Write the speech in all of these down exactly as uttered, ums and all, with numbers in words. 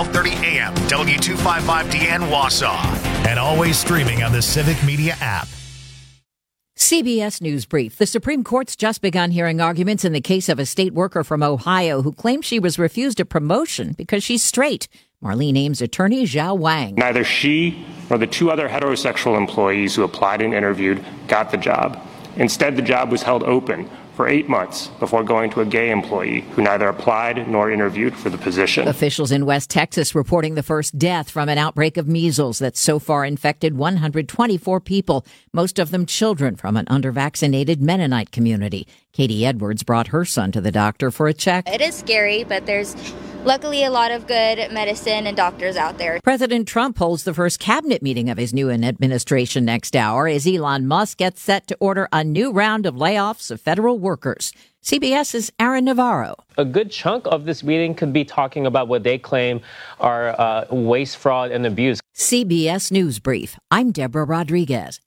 twelve thirty a.m. W two fifty-five D N Wausau. And always streaming on the Civic Media app. C B S News Brief. The Supreme Court's just begun hearing arguments in the case of a state worker from Ohio who claimed she was refused a promotion because she's straight. Marlene Ames attorney Zhao Wang. Neither she nor the two other heterosexual employees who applied and interviewed got the job. Instead, the job was held open for eight months before going to a gay employee who neither applied nor interviewed for the position. Officials in West Texas reporting the first death from an outbreak of measles that so far infected one hundred twenty-four people, most of them children from an under-vaccinated Mennonite community. Katie Edwards brought her son to the doctor for a check. It is scary, but there's luckily a lot of good medicine and doctors out there. President Trump holds the first cabinet meeting of his new administration next hour as Elon Musk gets set to order a new round of layoffs of federal workers. CBS's Aaron Navarro. A good chunk of this meeting could be talking about what they claim are uh, waste, fraud, and abuse. C B S News Brief. I'm Deborah Rodriguez.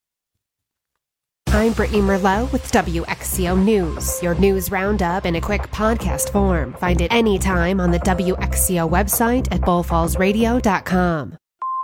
I'm Brittany Merlot with W X C O News, your news roundup in a quick podcast form. Find it anytime on the W X C O website at bull falls radio dot com.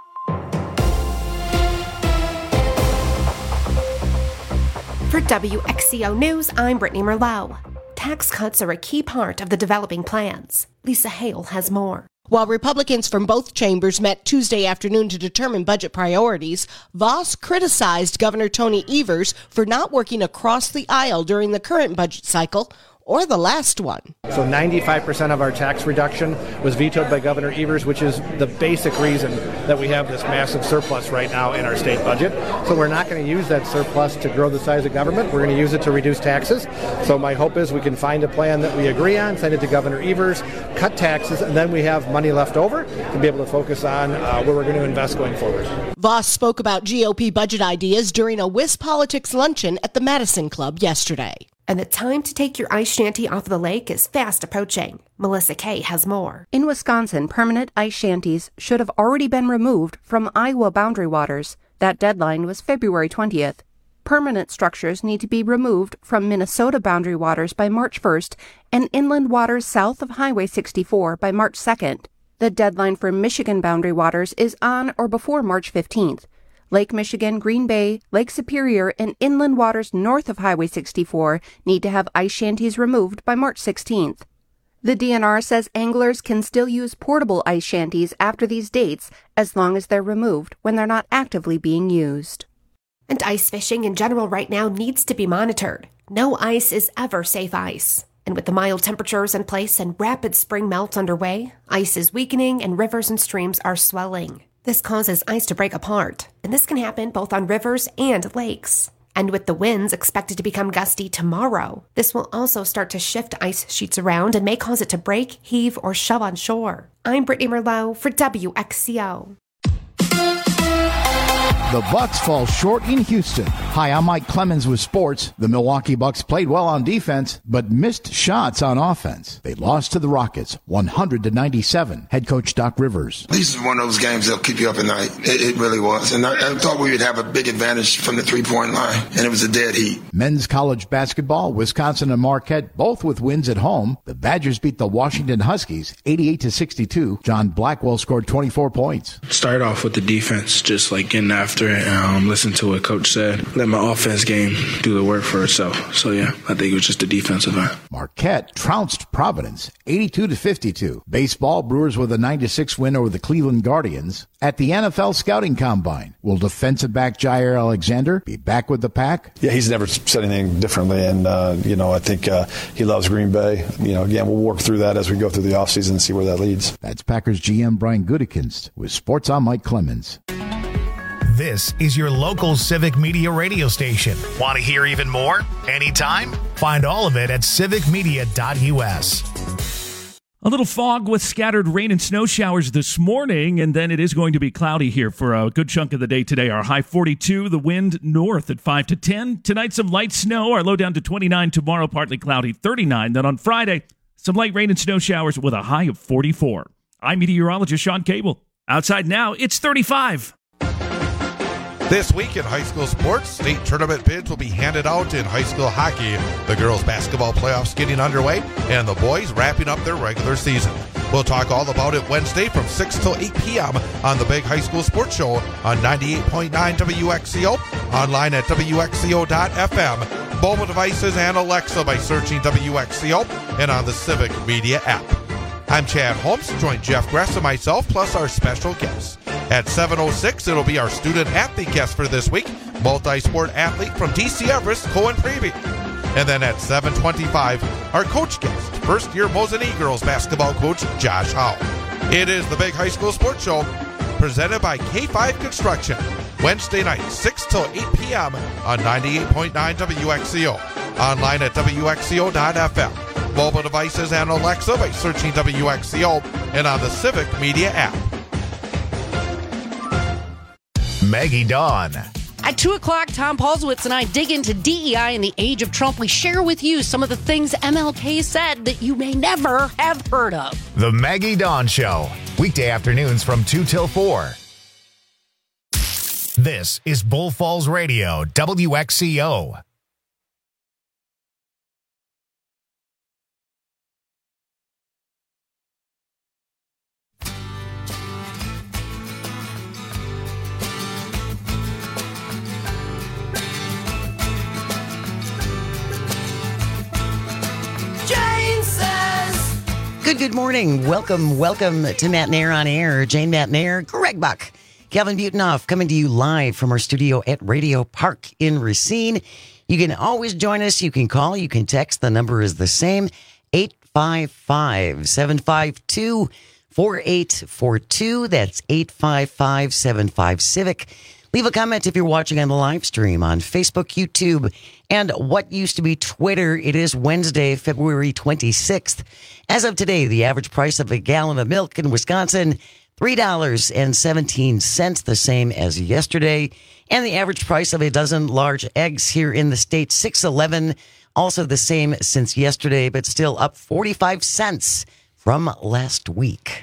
For W X C O News, I'm Brittany Merlot. Tax cuts are a key part of the developing plans. Lisa Hale has more. While Republicans from both chambers met Tuesday afternoon to determine budget priorities, Voss criticized Governor Tony Evers for not working across the aisle during the current budget cycle or the last one. So ninety-five percent of our tax reduction was vetoed by Governor Evers, which is the basic reason that we have this massive surplus right now in our state budget. So we're not going to use that surplus to grow the size of government. We're going to use it to reduce taxes. So my hope is we can find a plan that we agree on, send it to Governor Evers, cut taxes, and then we have money left over to be able to focus on uh, where we're going to invest going forward. Voss spoke about G O P budget ideas during a Wiz Politics luncheon at the Madison Club yesterday. And the time to take your ice shanty off the lake is fast approaching. Melissa Kay has more. In Wisconsin, permanent ice shanties should have already been removed from Iowa boundary waters. That deadline was February twentieth. Permanent structures need to be removed from Minnesota boundary waters by March first and inland waters south of Highway sixty-four by March second. The deadline for Michigan boundary waters is on or before March fifteenth. Lake Michigan, Green Bay, Lake Superior, and inland waters north of Highway sixty-four need to have ice shanties removed by March sixteenth. The D N R says anglers can still use portable ice shanties after these dates as long as they're removed when they're not actively being used. And ice fishing in general right now needs to be monitored. No ice is ever safe ice. And with the mild temperatures in place and rapid spring melt underway, ice is weakening and rivers and streams are swelling. This causes ice to break apart, and this can happen both on rivers and lakes. And with the winds expected to become gusty tomorrow, this will also start to shift ice sheets around and may cause it to break, heave, or shove on shore. I'm Brittany Merlot for W X C O. The Bucks fall short in Houston. Hi, I'm Mike Clemens with sports. The Milwaukee Bucks played well on defense, but missed shots on offense. They lost to the Rockets, one hundred to ninety-seven. Head coach Doc Rivers. This is one of those games that'll keep you up at night. It, it really was. And I, I thought we would have a big advantage from the three-point line, and it was a dead heat. Men's college basketball, Wisconsin and Marquette, both with wins at home. The Badgers beat the Washington Huskies, eighty-eight to sixty-two. John Blackwell scored twenty-four points. Started off with the defense, just like getting after it, um, listen to what Coach said. Let my offense game do the work for itself. So, yeah, I think it was just a defensive end. Marquette trounced Providence, eighty-two to fifty-two. Baseball, Brewers with a nine to six win over the Cleveland Guardians. At the N F L Scouting Combine, will defensive back Jair Alexander be back with the Pack? Yeah, he's never said anything differently, and, uh, you know, I think uh, he loves Green Bay. You know, again, we'll work through that as we go through the offseason and see where that leads. That's Packers G M Brian Gutekunst with Sports on Mike Clemens. This is your local Civic Media radio station. Want to hear even more? Anytime? Find all of it at civic media dot u s. A little fog with scattered rain and snow showers this morning, and then it is going to be cloudy here for a good chunk of the day today. Our high forty-two, the wind north at five to ten. Tonight, some light snow. Our low down to twenty-nine. Tomorrow, partly cloudy, thirty-nine. Then on Friday, some light rain and snow showers with a high of forty-four. I'm meteorologist Sean Cable. Outside now, it's thirty-five. This week in high school sports, state tournament bids will be handed out in high school hockey. The girls' basketball playoffs getting underway, and the boys wrapping up their regular season. We'll talk all about it Wednesday from six till eight p.m. on the Big High School Sports Show on ninety-eight point nine W X C O, online at W X C O dot F M, mobile devices and Alexa by searching W X C O, and on the Civic Media app. I'm Chad Holmes, join Jeff Gress and myself, plus our special guests. At seven oh six, it'll be our student-athlete guest for this week, multi-sport athlete from D C Everest, Cohen Prevey. And then at seven twenty-five, our coach guest, first-year Mosinee girls basketball coach Josh Howe. It is the Big High School Sports Show, presented by K five Construction. Wednesday night, six till eight p.m. on ninety-eight point nine W X C O. Online at W X C O dot F M. Mobile devices and Alexa by searching W X C O, and on the Civic Media app. Maggie Dawn. At two o'clock, Tom Paulswitz and I dig into D E I in the age of Trump. We share with you some of the things M L K said that you may never have heard of. The Maggie Dawn Show. Weekday afternoons from two till four. This is Bull Falls Radio, W X C O. Good, good morning. Welcome, welcome to Matt Nair on Air. Jane Matt Nair, Greg Buck, Calvin Butonoff coming to you live from our studio at Radio Park in Racine. You can always join us. You can call. You can text. The number is the same, eight five five, seven five two, four eight four two. That's eight five five, seven five, Civic. Leave a comment if you're watching on the live stream on Facebook, YouTube, and what used to be Twitter. It is Wednesday, February twenty-sixth. As of today, the average price of a gallon of milk in Wisconsin, three dollars and seventeen cents, the same as yesterday. And the average price of a dozen large eggs here in the state, six dollars and eleven cents, also the same since yesterday, but still up forty-five cents from last week.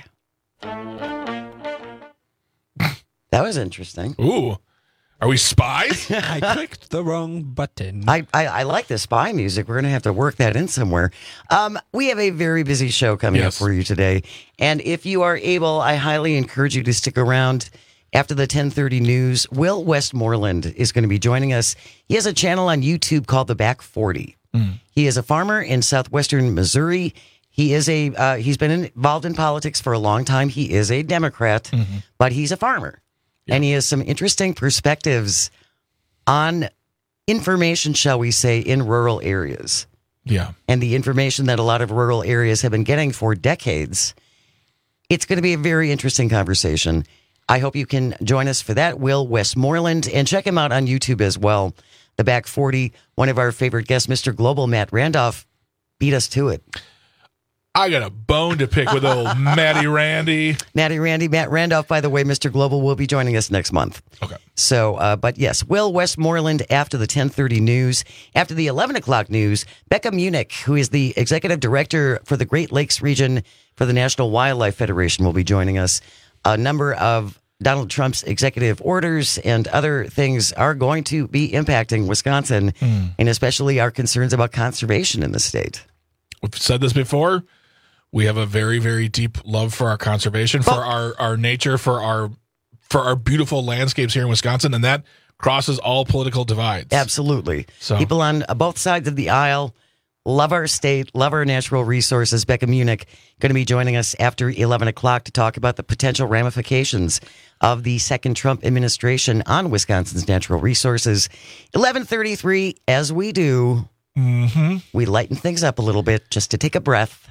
That was interesting. Ooh. Are we spies? I clicked the wrong button. I, I, I like the spy music. We're going to have to work that in somewhere. Um, we have a very busy show coming yes. up for you today. And if you are able, I highly encourage you to stick around after the ten thirty news. Will Westmoreland is going to be joining us. He has a channel on YouTube called The Back forty. Mm. He is a farmer in southwestern Missouri. He is a uh, he's been involved in politics for a long time. He is a Democrat, mm-hmm. but he's a farmer. Yeah. And he has some interesting perspectives on information, shall we say, in rural areas. Yeah. And the information that a lot of rural areas have been getting for decades. It's going to be a very interesting conversation. I hope you can join us for that, Will Westmoreland, and check him out on YouTube as well. The Back forty, one of our favorite guests, Mister Global, Matt Randolph, beat us to it. I got a bone to pick with old Matty Randy. Matty Randy, Matt Randolph, by the way, Mister Global will be joining us next month. Okay. So, uh, but yes, Will Westmoreland after the ten thirty news. After the eleven o'clock news, Becca Munich, who is the executive director for the Great Lakes region for the National Wildlife Federation, will be joining us. A number of Donald Trump's executive orders and other things are going to be impacting Wisconsin, mm. and especially our concerns about conservation in the state. We've said this before. We have a very, very deep love for our conservation, for oh. our, our nature, for our for our beautiful landscapes here in Wisconsin, and that crosses all political divides. Absolutely. So. People on both sides of the aisle love our state, love our natural resources. Becca Munich going to be joining us after eleven o'clock to talk about the potential ramifications of the second Trump administration on Wisconsin's natural resources. eleven thirty-three, as we do, mm-hmm. we lighten things up a little bit just to take a breath.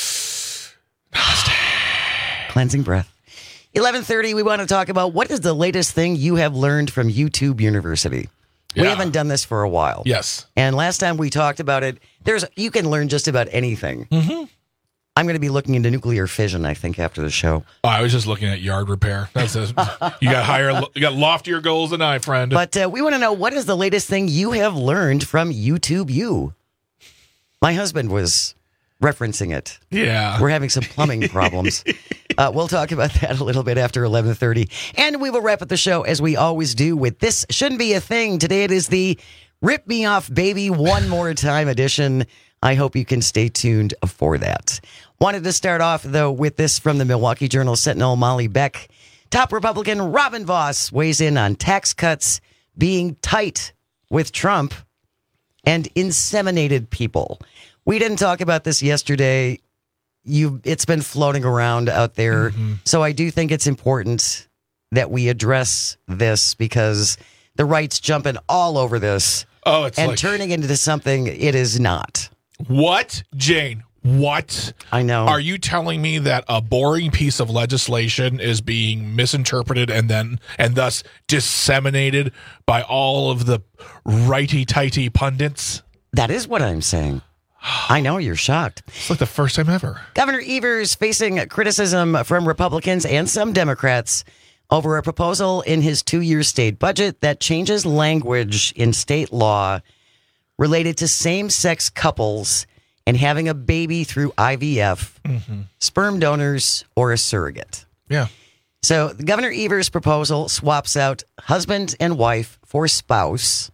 Cleansing breath. eleven thirty, we want to talk about what is the latest thing you have learned from YouTube University. Yeah. We haven't done this for a while. Yes. And last time we talked about it, there's you can learn just about anything. Mm-hmm. I'm going to be looking into nuclear fission, I think, after the show. Oh, I was just looking at yard repair. That's a, you got higher, you got loftier goals than I, friend. But uh, we want to know, what is the latest thing you have learned from YouTube U? My husband was referencing it. Yeah. We're having some plumbing problems. Uh, we'll talk about that a little bit after eleven thirty. And we will wrap up the show as we always do with This Shouldn't Be a Thing. Today it is the Rip Me Off Baby One More Time edition. I hope you can stay tuned for that. Wanted to start off, though, with this from the Milwaukee Journal Sentinel, Molly Beck. Top Republican Robin Vos weighs in on tax cuts being tight with Trump and inseminated people. We didn't talk about this yesterday. You, it's been floating around out there. Mm-hmm. So I do think it's important that we address this because the right's jumping all over this. Oh, it's and like, turning into something it is not. What, Jane? What? I know. Are you telling me that a boring piece of legislation is being misinterpreted and then and thus disseminated by all of the righty-tighty pundits? That is what I'm saying. I know you're shocked. It's like the first time ever. Governor Evers facing criticism from Republicans and some Democrats over a proposal in his two-year state budget that changes language in state law related to same-sex couples and having a baby through I V F, mm-hmm. sperm donors, or a surrogate. Yeah. So Governor Evers' proposal swaps out husband and wife for spouse,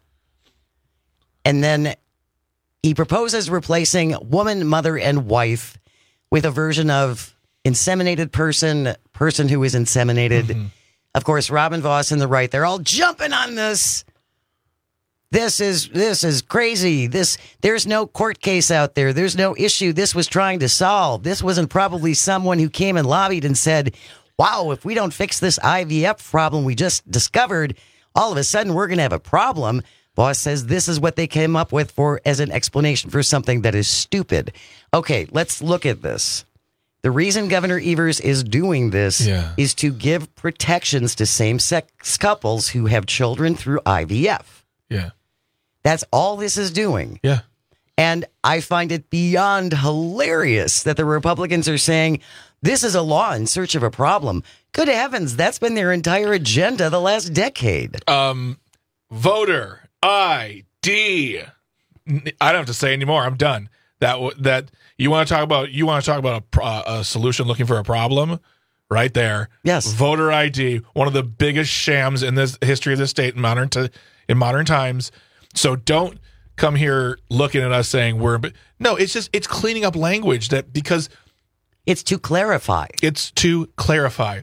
and then he proposes replacing woman, mother, and wife with a version of inseminated person, person who is inseminated. Mm-hmm. Of course, Robin Vos and the right, they're all jumping on this. This is this is crazy. This there's no court case out there. There's no issue this was trying to solve. This wasn't probably someone who came and lobbied and said, wow, if we don't fix this I V F problem we just discovered, all of a sudden we're going to have a problem. Vos says this is what they came up with for as an explanation for something that is stupid. Okay, let's look at this. The reason Governor Evers is doing this yeah. is to give protections to same-sex couples who have children through I V F. Yeah. That's all this is doing. Yeah. And I find it beyond hilarious that the Republicans are saying this is a law in search of a problem. Good heavens, that's been their entire agenda the last decade. Um, voter I D. I don't have to say anymore. I'm done. That that you want to talk about? You want to talk about a, uh, a solution looking for a problem? Right there. Yes. Voter I D, one of the biggest shams in this history of the state in modern to, in modern times. So don't come here looking at us saying we're no. It's just it's cleaning up language that because it's to clarify. It's to clarify.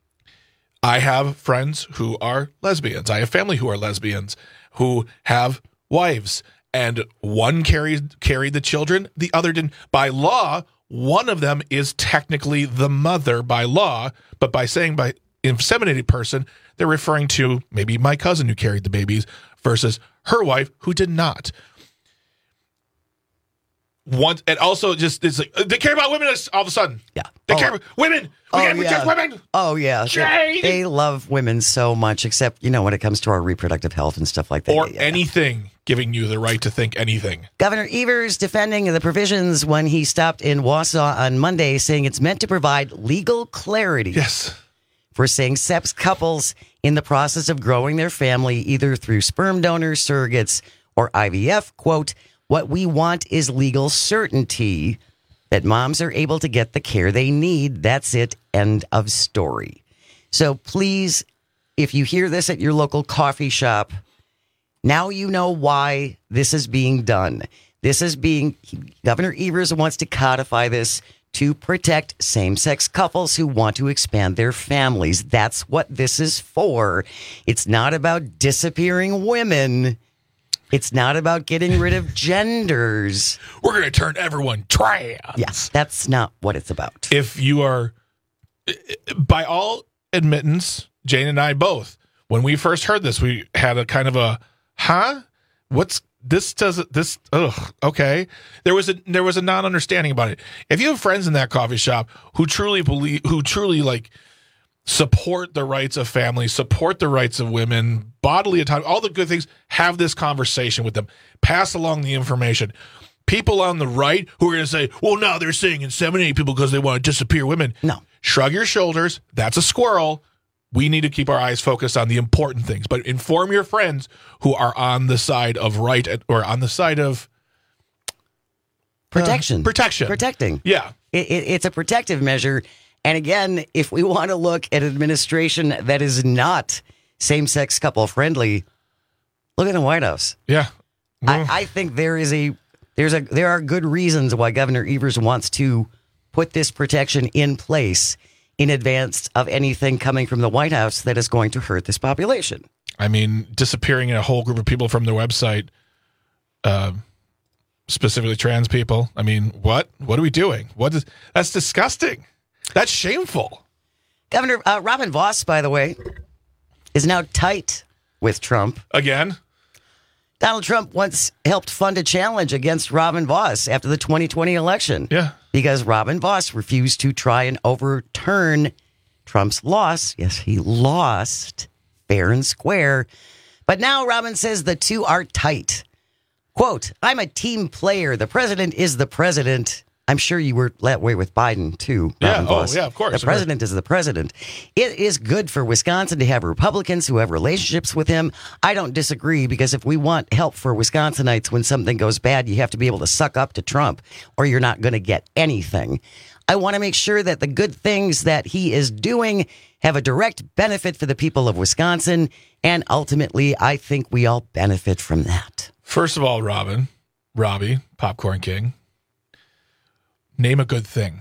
I have friends who are lesbians. I have family who are lesbians who have wives, and one carried carried the children, the other didn't. By law, one of them is technically the mother by law, but by saying by inseminated person, they're referring to maybe my cousin who carried the babies versus her wife who did not. One, and also just it's like they care about women all of a sudden. Yeah, they oh. care about women. We oh, gotta protect yeah. women. Oh yeah, Jane. They, they love women so much. Except you know when it comes to our reproductive health and stuff like that, or yeah. anything giving you the right to think anything. Governor Evers defending the provisions when he stopped in Wausau on Monday, saying it's meant to provide legal clarity. Yes. For same-sex couples in the process of growing their family, either through sperm donors, surrogates, or I V F. Quote, what we want is legal certainty that moms are able to get the care they need. That's it. End of story. So please, if you hear this at your local coffee shop, now you know why this is being done. This is being, Governor Evers wants to codify this to protect same-sex couples who want to expand their families. That's what this is for. It's not about disappearing women. It's not about getting rid of genders. We're going to turn everyone trans. Yes, that's not what it's about. If you are, by all admittance, Jane and I both, when we first heard this, we had a kind of a, huh? What's This doesn't this ugh okay. There was a there was a non-understanding about it. If you have friends in that coffee shop who truly believe who truly like support the rights of families, support the rights of women, bodily autonomy, all the good things, have this conversation with them. Pass along the information. People on the right who are going to say, well, now they're saying inseminate people because they want to disappear women. No. Shrug your shoulders. That's a squirrel. We need to keep our eyes focused on the important things, but inform your friends who are on the side of right or on the side of Protection. Uh, protection. Protecting. Yeah. It, it, it's a protective measure. And again, if we want to look at an administration that is not same-sex couple friendly, look at the White House. Yeah. I, I think there is a there's a there are good reasons why Governor Evers wants to put this protection in place in advance of anything coming from the White House that is going to hurt this population. I mean, disappearing a whole group of people from their website, uh, specifically trans people. I mean, what? What are we doing? What is that's disgusting. That's shameful. Governor uh, Robin Vos, by the way, is now tight with Trump. Again? Donald Trump once helped fund a challenge against Robin Vos after the twenty twenty election. Yeah. Because Robin Vos refused to try and overturn Trump's loss. Yes, he lost fair and square. But now Robin says the two are tight. Quote, I'm a team player. The president is the president. I'm sure you were that way with Biden, too. Yeah, Robin oh, Vos. yeah, of course. The president is the president. It is good for Wisconsin to have Republicans who have relationships with him. I don't disagree, because if we want help for Wisconsinites when something goes bad, you have to be able to suck up to Trump, or you're not going to get anything. I want to make sure that the good things that he is doing have a direct benefit for the people of Wisconsin, and ultimately, I think we all benefit from that. First of all, Robin, Robbie, Popcorn King, name a good thing.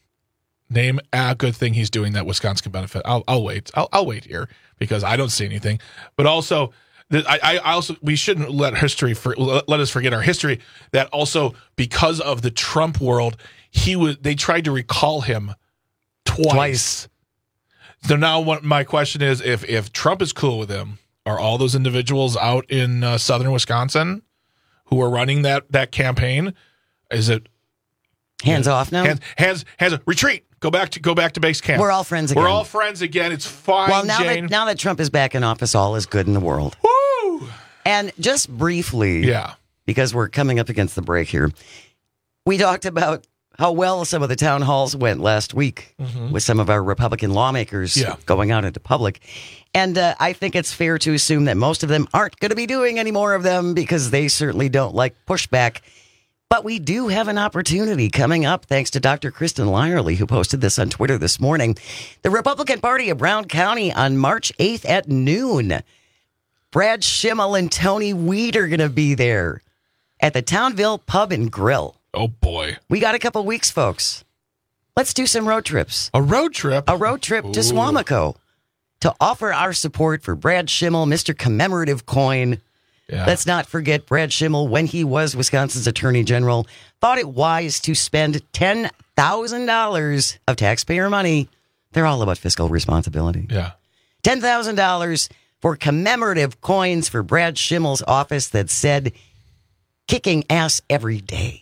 Name a good thing he's doing that Wisconsin can benefit. I'll, I'll wait. I'll, I'll wait here because I don't see anything. But also, I, I also we shouldn't let history for, let us forget our history. That also because of the Trump world, he was they tried to recall him twice. twice. So now, what my question is: if if Trump is cool with him, are all those individuals out in uh, southern Wisconsin who are running that that campaign? Is it? Hands off now. Hands, hands, hands. Retreat. Go back to go back to base camp. We're all friends again. We're all friends again. It's fine. Well, now Jane. that now that Trump is back in office, all is good in the world. Woo! And just briefly, yeah, because we're coming up against the break here, we talked about how well some of the town halls went last week mm-hmm. with some of our Republican lawmakers yeah. going out into public, and uh, I think it's fair to assume that most of them aren't going to be doing any more of them because they certainly don't like pushback. But we do have an opportunity coming up, thanks to Doctor Kristen Lyerly, who posted this on Twitter this morning. The Republican Party of Brown County on March eighth at noon. Brad Schimmel and Tony Weed are going to be there at the Townville Pub and Grill. Oh, boy. We got a couple weeks, folks. Let's do some road trips. A road trip? A road trip Ooh. to Swamico to offer our support for Brad Schimmel, Mister Commemorative Coin. Yeah. Let's not forget Brad Schimmel, when he was Wisconsin's Attorney General, thought it wise to spend ten thousand dollars of taxpayer money. They're all about fiscal responsibility. Yeah. ten thousand dollars for commemorative coins for Brad Schimmel's office that said, kicking ass every day.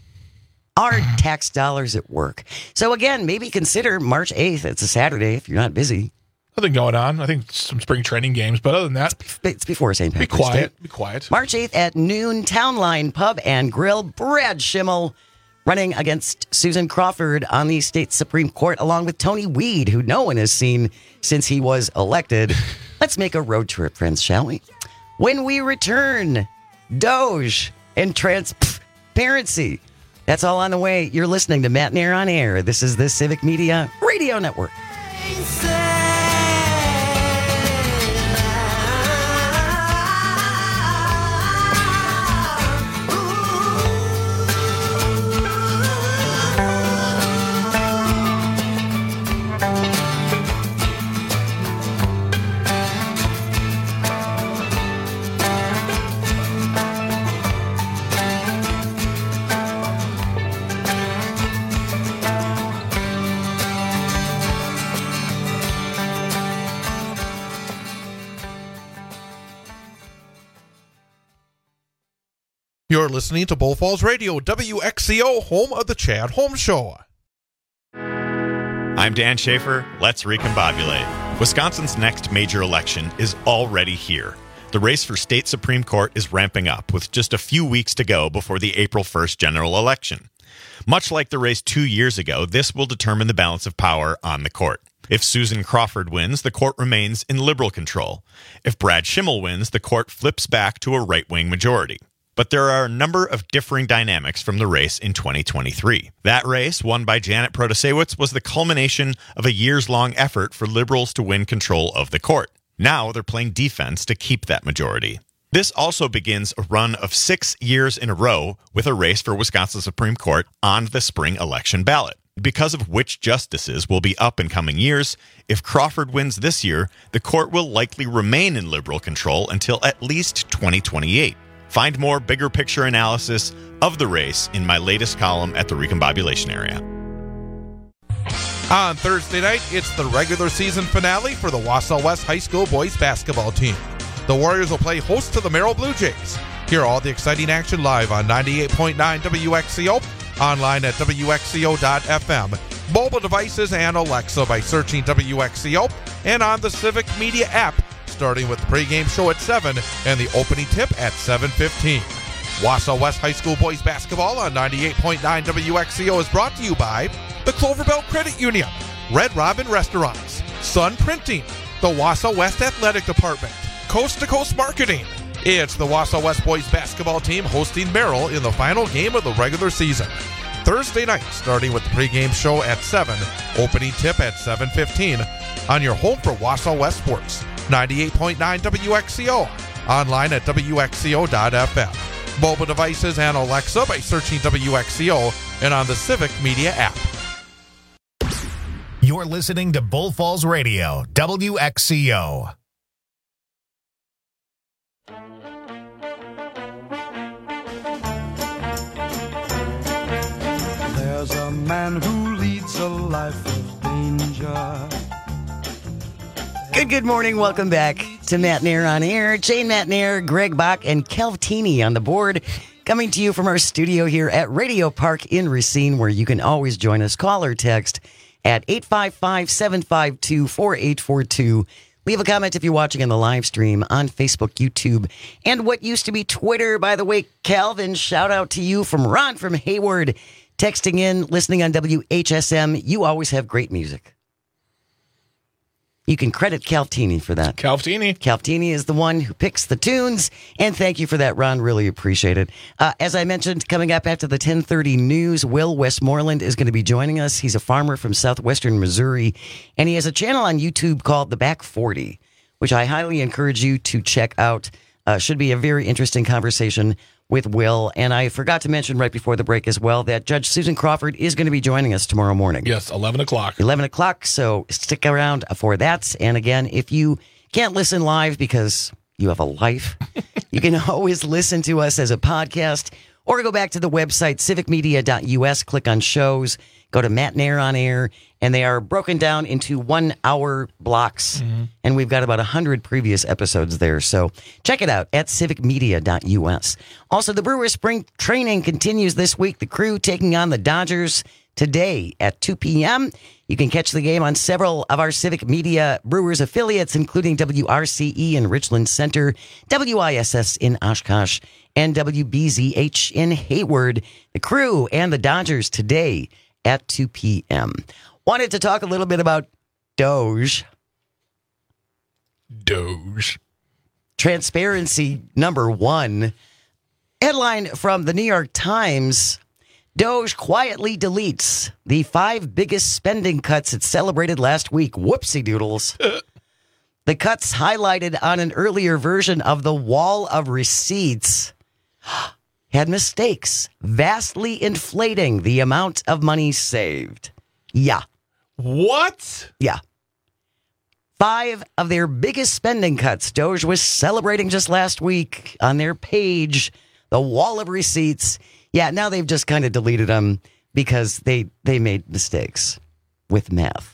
Our tax dollars at work. So again, maybe consider March eighth. It's a Saturday if you're not busy. Nothing going on. I think some spring training games, but other than that, it's before Saint Patrick's Day. Be quiet. Be quiet. March eighth at noon, Town Line Pub and Grill. Brad Schimmel running against Susan Crawford on the state Supreme Court, along with Tony Weed, who no one has seen since he was elected. Let's make a road trip, friends, shall we? When we return, Doge and transparency. That's all on the way. You're listening to Matt Nair on Air. This is the Civic Media Radio Network. You're listening to Bull Falls Radio, W X C O, home of the Chad Holmes Show. I'm Dan Schaefer. Let's recombobulate. Wisconsin's next major election is already here. The race for state Supreme Court is ramping up with just a few weeks to go before the April first general election. Much like the race two years ago, this will determine the balance of power on the court. If Susan Crawford wins, the court remains in liberal control. If Brad Schimmel wins, the court flips back to a right-wing majority. But there are a number of differing dynamics from the race in twenty twenty-three. That race, won by Janet Protasewicz, was the culmination of a years-long effort for Liberals to win control of the court. Now they're playing defense to keep that majority. This also begins a run of six years in a row with a race for Wisconsin Supreme Court on the spring election ballot. Because of which justices will be up in coming years, if Crawford wins this year, the court will likely remain in Liberal control until at least twenty twenty-eight. Find more bigger picture analysis of the race in my latest column at the Recombobulation Area. On Thursday night, it's the regular season finale for the Wausau West High School boys basketball team. The Warriors will play host to the Merrill Blue Jays. Hear all the exciting action live on ninety-eight point nine W X C O, online at W X C O dot F M, mobile devices and Alexa by searching W X C O, and on the Civic Media app, starting with the pregame show at seven and the opening tip at seven fifteen. Wausau West High School boys basketball on ninety-eight point nine W X C O is brought to you by the Cloverbell Credit Union, Red Robin Restaurants, Sun Printing, the Wausau West Athletic Department, Coast to Coast Marketing. It's the Wausau West boys basketball team hosting Merrill in the final game of the regular season. Thursday night, starting with the pregame show at seven, opening tip at seven fifteen, on your home for Wausau West Sports, ninety-eight point nine W X C O, online at W X C O dot F M, mobile devices and Alexa by searching W X C O, and on the Civic Media app. You're listening to Bull Falls Radio, W X C O. There's a man who leads a life of danger. Good, good morning. Welcome back to Matt Nair on Air. Jane Matt Nair, Greg Bach, and Kelvtini on the board. Coming to you from our studio here at Radio Park in Racine, where you can always join us. Call or text at eight five five, seven five two, four eight four two. Leave a comment if you're watching on the live stream on Facebook, YouTube, and what used to be Twitter. By the way, Calvin, shout out to you from Ron from Hayward. Texting in, listening on W H S M. You always have great music. You can credit Kelvtini for that. Kelvtini. Kelvtini is the one who picks the tunes, and thank you for that, Ron. Really appreciate it. Uh, as I mentioned, coming up after the ten thirty news, Will Westmoreland is going to be joining us. He's a farmer from southwestern Missouri, and he has a channel on YouTube called The Back forty, which I highly encourage you to check out. Uh, should be a very interesting conversation with Will. And I forgot to mention right before the break as well that Judge Susan Crawford is going to be joining us tomorrow morning. Yes, eleven o'clock. eleven o'clock, so stick around for that. And again, if you can't listen live because you have a life, you can always listen to us as a podcast or go back to the website, civic media dot U S, click on shows, go to Matt Nair on Air, and they are broken down into one-hour blocks. Mm-hmm. And we've got about one hundred previous episodes there. So check it out at civic media dot U S. Also, the Brewers spring training continues this week. The Crew taking on the Dodgers today at two p.m. You can catch the game on several of our Civic Media Brewers affiliates, including W R C E in Richland Center, W I S S in Oshkosh, and W B Z H in Hayward. The Crew and the Dodgers today at two p.m. Wanted to talk a little bit about Doge. Doge. Transparency number one. Headline from the New York Times. Doge quietly deletes the five biggest spending cuts it celebrated last week. Whoopsie doodles. The cuts highlighted on an earlier version of the wall of receipts had mistakes, vastly inflating the amount of money saved. Yeah. What? Yeah. Five of their biggest spending cuts Doge was celebrating just last week on their page, the wall of receipts. Yeah, now they've just kind of deleted them because they, they made mistakes with math.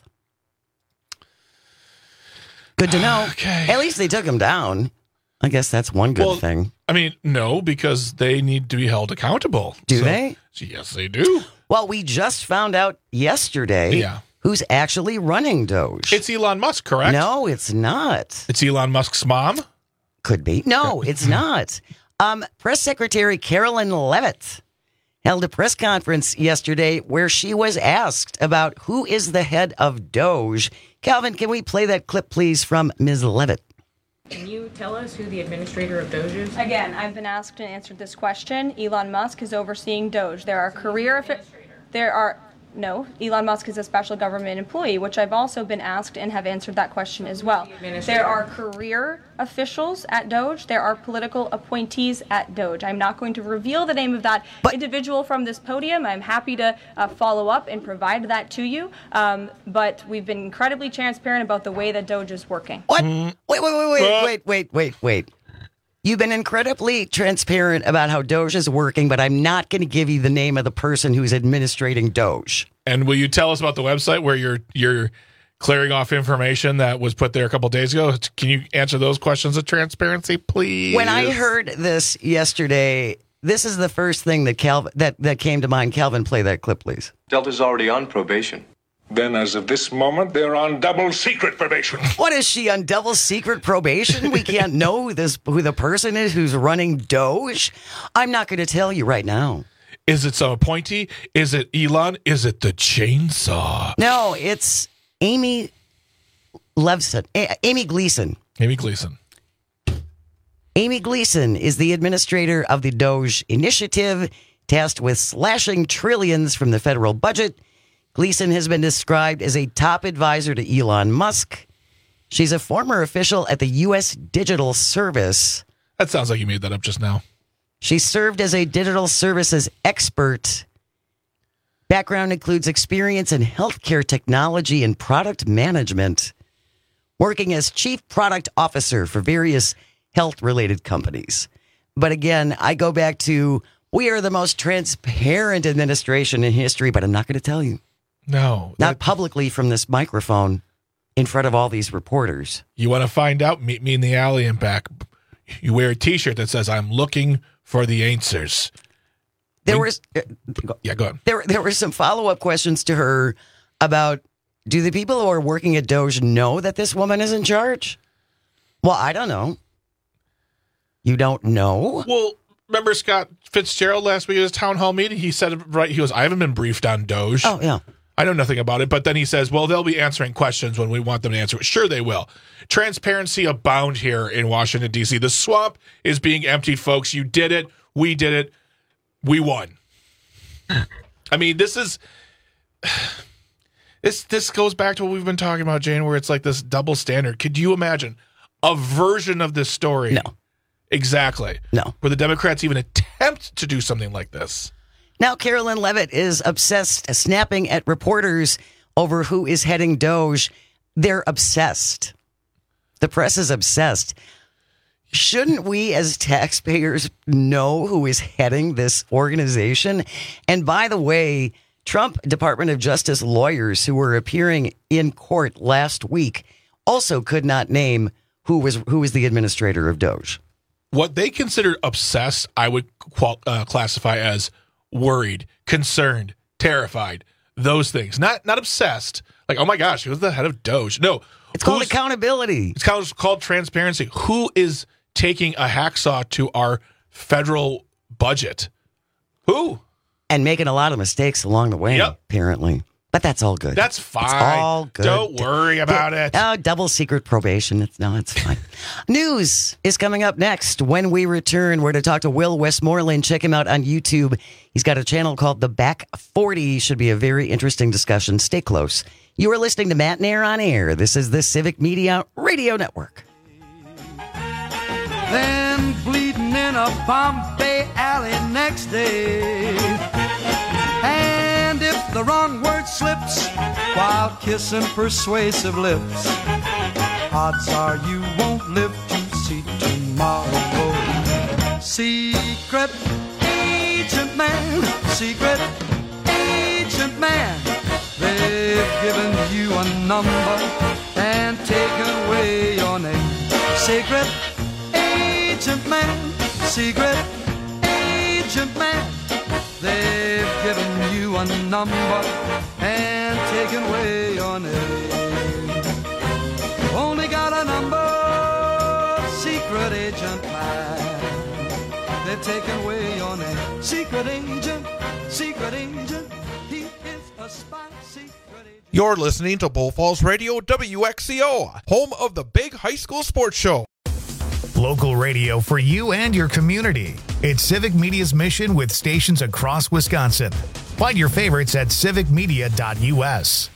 Good to know. Okay. At least they took them down. I guess that's one good well, thing. I mean, no, because they need to be held accountable. Do so, they? Yes, they do. Well, we just found out yesterday yeah. who's actually running Doge. It's Elon Musk, correct? No, it's not. It's Elon Musk's mom? Could be. No, it's not. Um, Press Secretary Carolyn Levitt held a press conference yesterday where she was asked about who is the head of Doge. Calvin, can we play that clip, please, from Miz Levitt? Can you tell us who the administrator of Doge is? Again, I've been asked and answered this question. Elon Musk is overseeing Doge. There are career... Affi- there are... No, Elon Musk is a special government employee, which I've also been asked and have answered that question as well. There are career officials at Doge. There are political appointees at Doge. I'm not going to reveal the name of that but, individual from this podium. I'm happy to uh, follow up and provide that to you. Um, but we've been incredibly transparent about the way that Doge is working. What? Wait, wait, wait, wait, wait, wait, wait, wait. You've been incredibly transparent about how Doge is working, but I'm not going to give you the name of the person who's administrating Doge. And will you tell us about the website where you're you're clearing off information that was put there a couple days ago? Can you answer those questions of transparency, please? When I heard this yesterday, this is the first thing that Calvin that, that came to mind. Calvin, play that clip, please. Delta's already on probation. Then, as of this moment, they're on double secret probation. What is she on double secret probation? We can't know who this who the person is who's running Doge. I'm not going to tell you right now. Is it some appointee? Is it Elon? Is it the chainsaw? No, it's Amy Levson. A- Amy Gleason. Amy Gleason. Amy Gleason is the administrator of the Doge initiative, tasked with slashing trillions from the federal budget. Gleason has been described as a top advisor to Elon Musk. She's a former official at the U S Digital Service. That sounds like you made that up just now. She served as a digital services expert. Background includes experience in healthcare technology and product management, working as chief product officer for various health-related companies. But again, I go back to, we are the most transparent administration in history, but I'm not going to tell you. No. Not publicly from this microphone in front of all these reporters. You want to find out? Meet me in the alley and back. You wear a T-shirt that says, I'm looking for the answers. There we, was... Uh, yeah, go ahead. There, there were some follow-up questions to her about, do the people who are working at Doge know that this woman is in charge? Well, I don't know. You don't know? Well, remember Scott Fitzgerald last week at his town hall meeting? He said, right, he goes, I haven't been briefed on Doge. Oh, yeah. I know nothing about it. But then he says, well, they'll be answering questions when we want them to answer it. Sure, they will. Transparency abound here in Washington, D C. The swamp is being emptied, folks. You did it. We did it. We won. I mean, this is... This, this goes back to what we've been talking about, Jane, where it's like this double standard. Could you imagine a version of this story? No. Exactly. No. Where the Democrats even attempt to do something like this. Now, Carolyn Levitt is obsessed, snapping at reporters over who is heading Doge. They're obsessed. The press is obsessed. Shouldn't we as taxpayers know who is heading this organization? And by the way, Trump Department of Justice lawyers who were appearing in court last week also could not name who was who was the administrator of Doge. What they considered obsessed, I would qual- uh, classify as worried, concerned, terrified, those things. Not not obsessed. Like, oh my gosh, who's the head of Doge? No. It's called accountability. It's called, it's called transparency. Who is taking a hacksaw to our federal budget? Who? And making a lot of mistakes along the way, yep. apparently. But that's all good. That's fine. It's all good. Don't worry about D- it. Oh, double secret probation. It's, no, it's fine. News is coming up next. When we return, we're to talk to Will Westmoreland. Check him out on YouTube. He's got a channel called The Back forty. Should be a very interesting discussion. Stay close. You are listening to Matt Nair on Air. This is the Civic Media Radio Network. Then bleeding in a Bombay alley next day. And if the wrong word slips while kissing persuasive lips, odds are you won't live to see tomorrow. Secret agent man, secret agent man, they've given you a number and taken away your name. Secret agent man, secret agent man, they've given you a number and taken away your name. Only got a number, secret agent man, they've taken away your name. Secret agent, secret agent, he is a spy, secret agent. You're listening to Bull Falls Radio, W X C O, home of the big high school sports show. local radio for you and your community. It's Civic Media's mission with stations across Wisconsin. Find your favorites at civic media dot u s.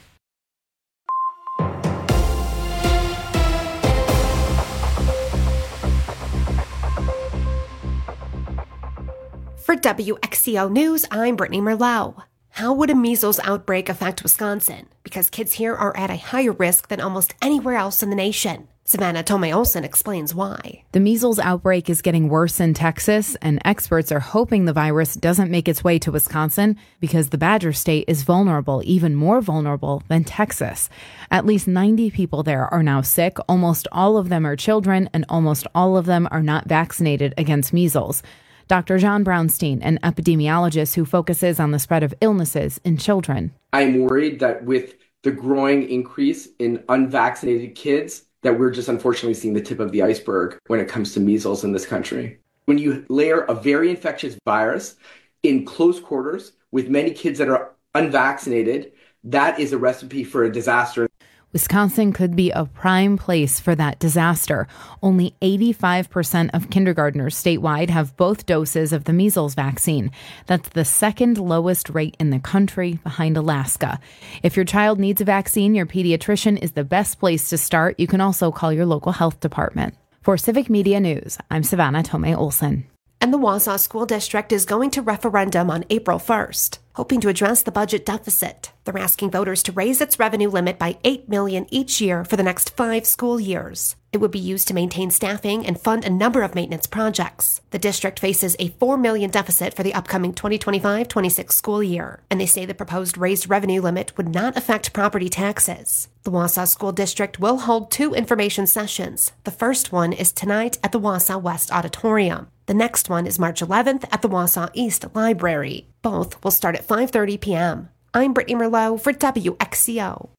For W X C O News, I'm Brittany Merlot. How would a measles outbreak affect Wisconsin? Because kids here are at a higher risk than almost anywhere else in the nation. Savannah Tomei-Olson explains why. The measles outbreak is getting worse in Texas, and experts are hoping the virus doesn't make its way to Wisconsin because the Badger State is vulnerable, even more vulnerable than Texas. At least ninety people there are now sick. Almost all of them are children, and almost all of them are not vaccinated against measles. Doctor John Brownstein, an epidemiologist who focuses on the spread of illnesses in children. I'm worried that with the growing increase in unvaccinated kids, that we're just unfortunately seeing the tip of the iceberg when it comes to measles in this country. When you layer a very infectious virus in close quarters with many kids that are unvaccinated, that is a recipe for a disaster. Wisconsin could be a prime place for that disaster. Only eighty-five percent of kindergartners statewide have both doses of the measles vaccine. That's the second lowest rate in the country, behind Alaska. If your child needs a vaccine, your pediatrician is the best place to start. You can also call your local health department. For Civic Media News, I'm Savannah Tomei-Olson. And the Wausau School District is going to referendum on April first, hoping to address the budget deficit. They're asking voters to raise its revenue limit by eight million dollars each year for the next five school years. It would be used to maintain staffing and fund a number of maintenance projects. The district faces a four million dollars deficit for the upcoming twenty twenty-five twenty-six school year, and they say the proposed raised revenue limit would not affect property taxes. The Wausau School District will hold two information sessions. The first one is tonight at the Wausau West Auditorium. The next one is March eleventh at the Wausau East Library. Both will start at five thirty p.m. I'm Brittany Merlot for W X C O.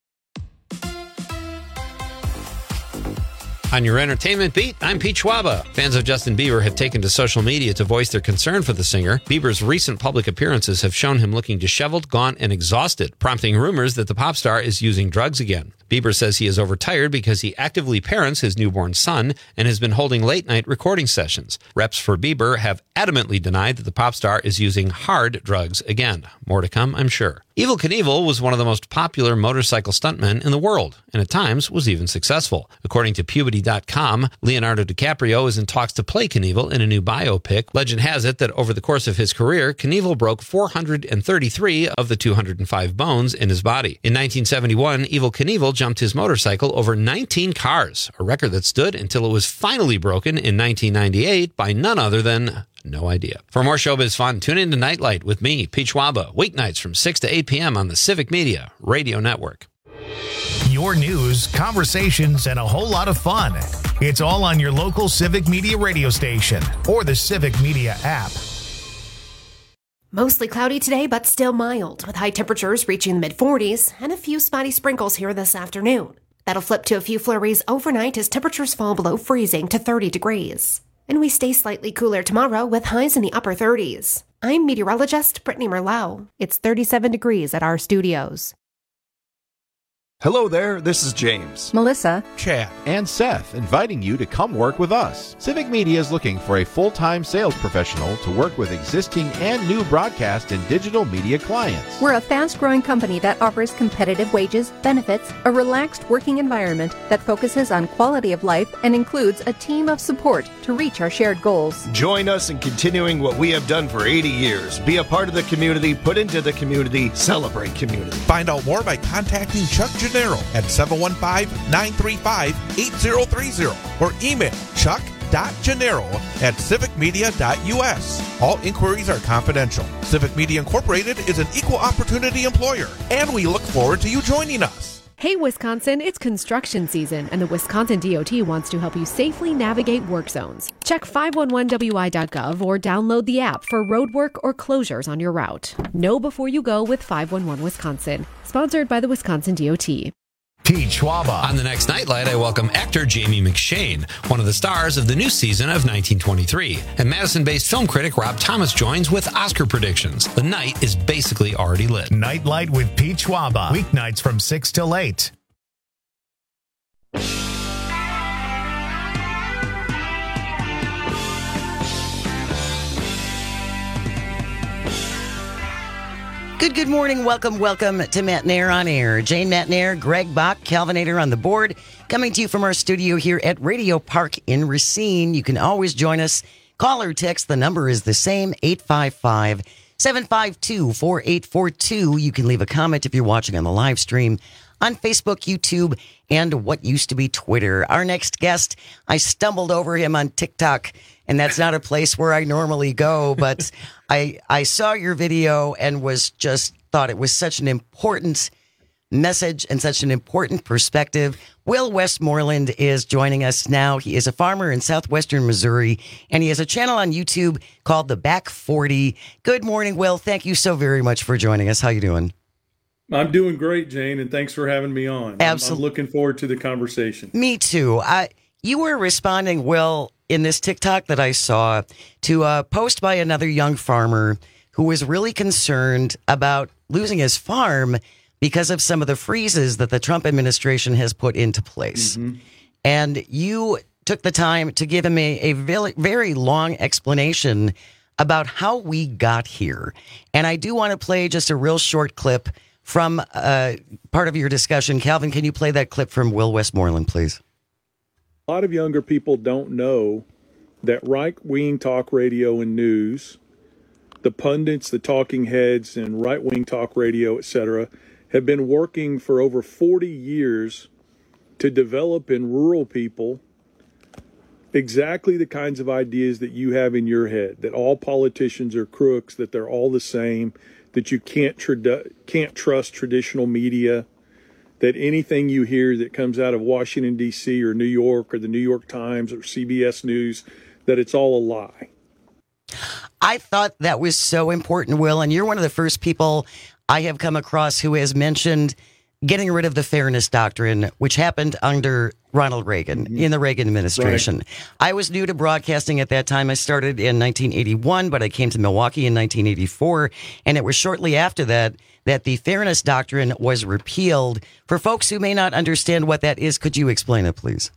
On your entertainment beat, I'm Pete Schwaba. Fans of Justin Bieber have taken to social media to voice their concern for the singer. Bieber's recent public appearances have shown him looking disheveled, gaunt, and exhausted, prompting rumors that the pop star is using drugs again. Bieber says he is overtired because he actively parents his newborn son and has been holding late-night recording sessions. Reps for Bieber have adamantly denied that the pop star is using hard drugs again. More to come, I'm sure. Evel Knievel was one of the most popular motorcycle stuntmen in the world, and at times was even successful. According to Puberty dot com, Leonardo DiCaprio is in talks to play Knievel in a new biopic. Legend has it that over the course of his career, Knievel broke four hundred thirty-three of the two hundred five bones in his body. In nineteen seventy-one, Evel Knievel jumped his motorcycle over nineteen cars, a record that stood until it was finally broken in nineteen ninety-eight by none other than... no idea. For more showbiz fun, tune in to Nightlight with me, Pete Schwaba, weeknights from six to eight p.m. on the Civic Media Radio Network. Your news, conversations, and a whole lot of fun. It's all on your local Civic Media radio station or the Civic Media app. Mostly cloudy today, but still mild, with high temperatures reaching the mid forties and a few spotty sprinkles here this afternoon. That'll flip to a few flurries overnight as temperatures fall below freezing to thirty degrees. And we stay slightly cooler tomorrow with highs in the upper thirties. I'm meteorologist Brittany Merlot. It's thirty-seven degrees at our studios. Hello there, this is James, Melissa, Chad, and Seth inviting you to come work with us. Civic Media is looking for a full-time sales professional to work with existing and new broadcast and digital media clients. We're a fast-growing company that offers competitive wages, benefits, a relaxed working environment that focuses on quality of life and includes a team of support to reach our shared goals. Join us in continuing what we have done for eighty years. Be a part of the community, put into the community, celebrate community. Find out more by contacting Chuck Gennaro at seven one five, nine three five, eight zero three zero or email chuck dot gennaro at civic media dot u s. All inquiries are confidential. Civic Media Incorporated is an equal opportunity employer, and we look forward to you joining us. Hey Wisconsin, it's construction season, and the Wisconsin D O T wants to help you safely navigate work zones. Check five one one w i dot gov or download the app for road work or closures on your route. Know before you go with five one one Wisconsin, sponsored by the Wisconsin D O T. Pete Schwaba. On the next Nightlight, I welcome actor Jamie McShane, one of the stars of the new season of nineteen twenty-three. And Madison-based film critic Rob Thomas joins with Oscar predictions. The night is basically already lit. Nightlight with Pete Schwaba. Weeknights from six till eight. Good, good morning. Welcome, welcome to Matt Nair on Air. Jane Matt Nair, Greg Bach, Calvinator on the board, coming to you from our studio here at Radio Park in Racine. You can always join us. Call or text. The number is the same, eight five five, seven five two, four eight four two. You can leave a comment if you're watching on the live stream on Facebook, YouTube, and what used to be Twitter. Our next guest, I stumbled over him on TikTok, and that's not a place where I normally go, but I I saw your video and was just thought it was such an important message and such an important perspective. Will Westmoreland is joining us now. He is a farmer in southwestern Missouri, and he has a channel on YouTube called The Back forty. Good morning, Will. Thank you so very much for joining us. How you doing? I'm doing great, Jane, and thanks for having me on. Absolutely. I'm looking forward to the conversation. Me too. I, you were responding, Will, in this TikTok that I saw to a post by another young farmer who was really concerned about losing his farm because of some of the freezes that the Trump administration has put into place. Mm-hmm. And you took the time to give him a, a very, very long explanation about how we got here. And I do want to play just a real short clip from uh, part of your discussion. Calvin, can you play that clip from Will Westmoreland, please? A lot of younger people don't know that right-wing talk radio and news, the pundits, the talking heads, and right-wing talk radio, et cetera, have been working for over forty years to develop in rural people exactly the kinds of ideas that you have in your head, that all politicians are crooks, that they're all the same, that you can't trad- can't trust traditional media, that anything you hear that comes out of Washington, D C or New York or the New York Times or C B S News, that it's all a lie. I thought that was so important, Will, and you're one of the first people I have come across who has mentioned getting rid of the fairness doctrine, which happened under Ronald Reagan, mm-hmm. in the Reagan administration. Right. I was new to broadcasting at that time. I started in nineteen eighty-one, but I came to Milwaukee in nineteen eighty-four, and it was shortly after that that the fairness doctrine was repealed. For folks who may not understand what that is, could you explain it, please?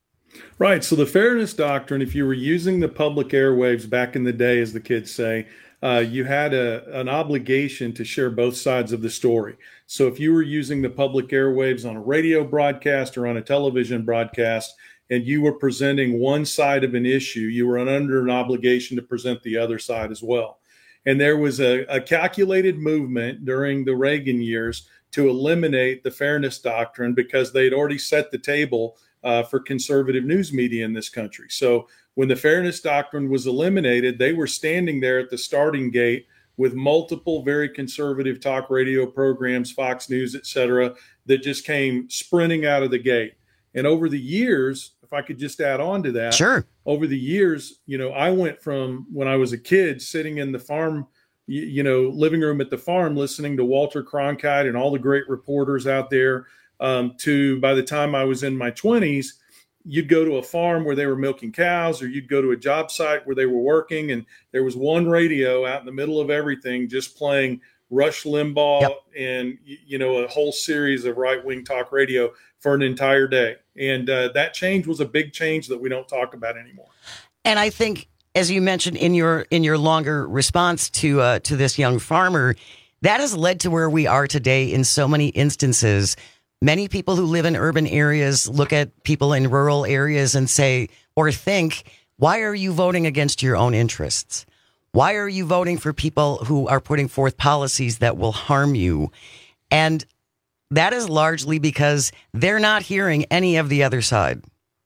Right. So the fairness doctrine, if you were using the public airwaves back in the day, as the kids say, uh, you had a, an obligation to share both sides of the story. So if you were using the public airwaves on a radio broadcast or on a television broadcast, and you were presenting one side of an issue, you were under an obligation to present the other side as well. And there was a, a calculated movement during the Reagan years to eliminate the fairness doctrine because they'd already set the table uh, for conservative news media in this country. So when the fairness doctrine was eliminated, they were standing there at the starting gate with multiple very conservative talk radio programs, Fox News, et cetera, that just came sprinting out of the gate. And over the years, if I could just add on to that, sure. Over the years, you know, I went from when I was a kid sitting in the farm, you, you know, living room at the farm, listening to Walter Cronkite and all the great reporters out there, um, to by the time I was in my twenties, you'd go to a farm where they were milking cows, or you'd go to a job site where they were working, and there was one radio out in the middle of everything just playing Rush Limbaugh yep. and, you know, a whole series of right-wing talk radio for an entire day. And uh, that change was a big change that we don't talk about anymore. And I think, as you mentioned in your in your longer response to uh, to this young farmer, that has led to where we are today in so many instances. Many people who live in urban areas look at people in rural areas and say, or think, why are you voting against your own interests? Why are you voting for people who are putting forth policies that will harm you? And that is largely because they're not hearing any of the other side.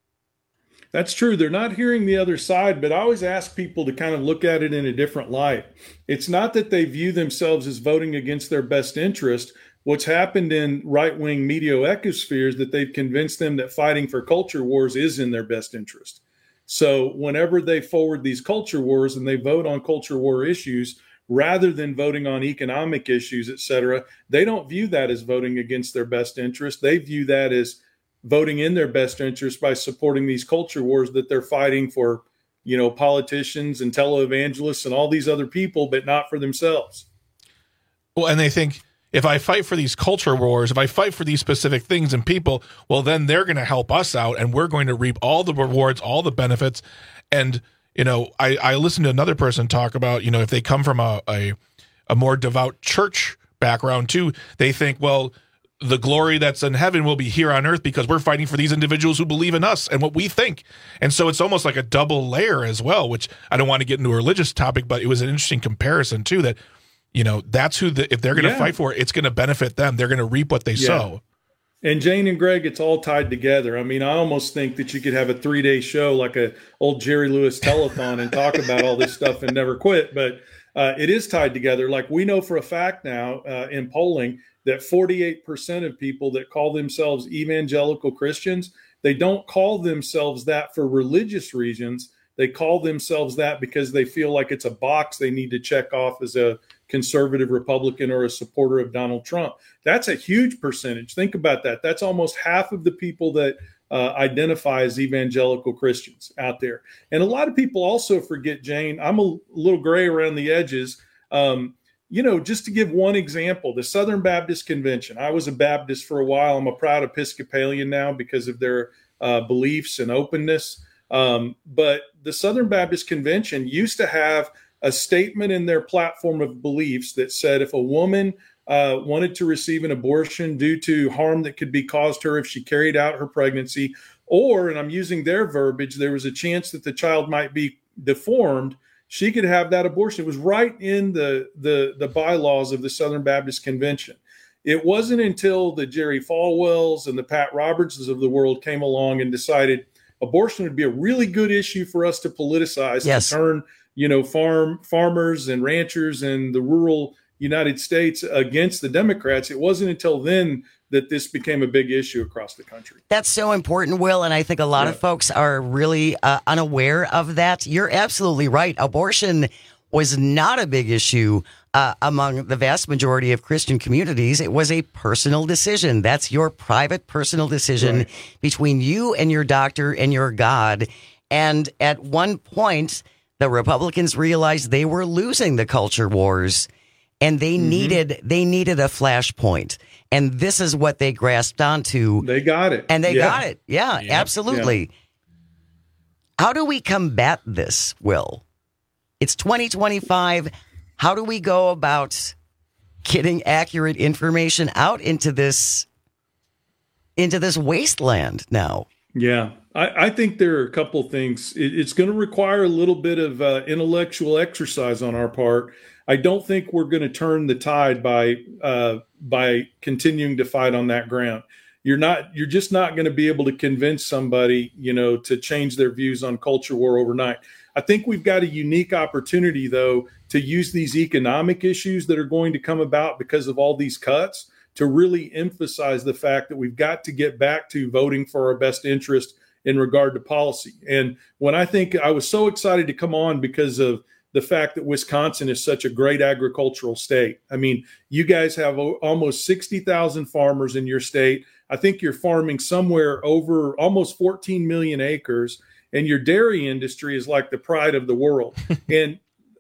That's true. They're not hearing the other side, but I always ask people to kind of look at it in a different light. It's not that they view themselves as voting against their best interest. What's happened in right-wing media ecospheres that they've convinced them that fighting for culture wars is in their best interest. So whenever they forward these culture wars and they vote on culture war issues, rather than voting on economic issues, et cetera, they don't view that as voting against their best interest. They view that as voting in their best interest by supporting these culture wars that they're fighting for, you know, politicians and televangelists and all these other people, but not for themselves. Well, and they think, if I fight for these culture wars, if I fight for these specific things and people, well, then they're going to help us out and we're going to reap all the rewards, all the benefits. And, you know, I, I listened to another person talk about, you know, if they come from a, a, a more devout church background too. They think, well, the glory that's in heaven will be here on earth because we're fighting for these individuals who believe in us and what we think. And so it's almost like a double layer as well, which I don't want to get into a religious topic, but it was an interesting comparison too, that, you know, that's who the, if they're going to yeah. fight for it, it's going to benefit them. They're going to reap what they yeah. sow. And Jane and Greg, it's all tied together. I mean, I almost think that you could have a three-day show like a old Jerry Lewis telethon and talk about all this stuff and never quit. But uh, it is tied together. Like we know for a fact now uh, in polling that forty-eight percent of people that call themselves evangelical Christians, they don't call themselves that for religious reasons. They call themselves that because they feel like it's a box they need to check off as a conservative Republican or a supporter of Donald Trump. That's a huge percentage. Think about that. That's almost half of the people that uh, identify as evangelical Christians out there. And a lot of people also forget, Jane, I'm a little gray around the edges. Um, you know, just to give one example, the Southern Baptist Convention. I was a Baptist for a while. I'm a proud Episcopalian now because of their uh, beliefs and openness. Um, but the Southern Baptist Convention used to have a statement in their platform of beliefs that said if a woman uh, wanted to receive an abortion due to harm that could be caused her if she carried out her pregnancy, or, and I'm using their verbiage, there was a chance that the child might be deformed, she could have that abortion. It was right in the, the, the bylaws of the Southern Baptist Convention. It wasn't until the Jerry Falwells and the Pat Robertses of the world came along and decided abortion would be a really good issue for us to politicize, yes. to turn, you know, farm farmers and ranchers in the rural United States against the Democrats. It wasn't until then that this became a big issue across the country. That's so important, Will, and I think a lot yeah. of folks are really uh, unaware of that. You're absolutely right. Abortion was not a big issue uh, among the vast majority of Christian communities. It was a personal decision. That's your private personal decision right. between you and your doctor and your God. And at one point, the Republicans realized they were losing the culture wars, and they mm-hmm. needed they needed a flashpoint. And this is what they grasped onto. They got it. And they yeah. got it. Yeah, yep. absolutely. Yeah. How do we combat this, Will? It's twenty twenty-five. How do we go about getting accurate information out into this into this wasteland now? Yeah, I, I think there are a couple things. It, it's going to require a little bit of uh, intellectual exercise on our part. I don't think we're going to turn the tide by uh, by continuing to fight on that ground. You're not. You're just not going to be able to convince somebody, you know, to change their views on culture war overnight. I think we've got a unique opportunity, though, to use these economic issues that are going to come about because of all these cuts to really emphasize the fact that we've got to get back to voting for our best interest in regard to policy. And when I think I was so excited to come on because of the fact that Wisconsin is such a great agricultural state. I mean, you guys have almost sixty thousand farmers in your state. I think you're farming somewhere over almost fourteen million acres. And your dairy industry is like the pride of the world. And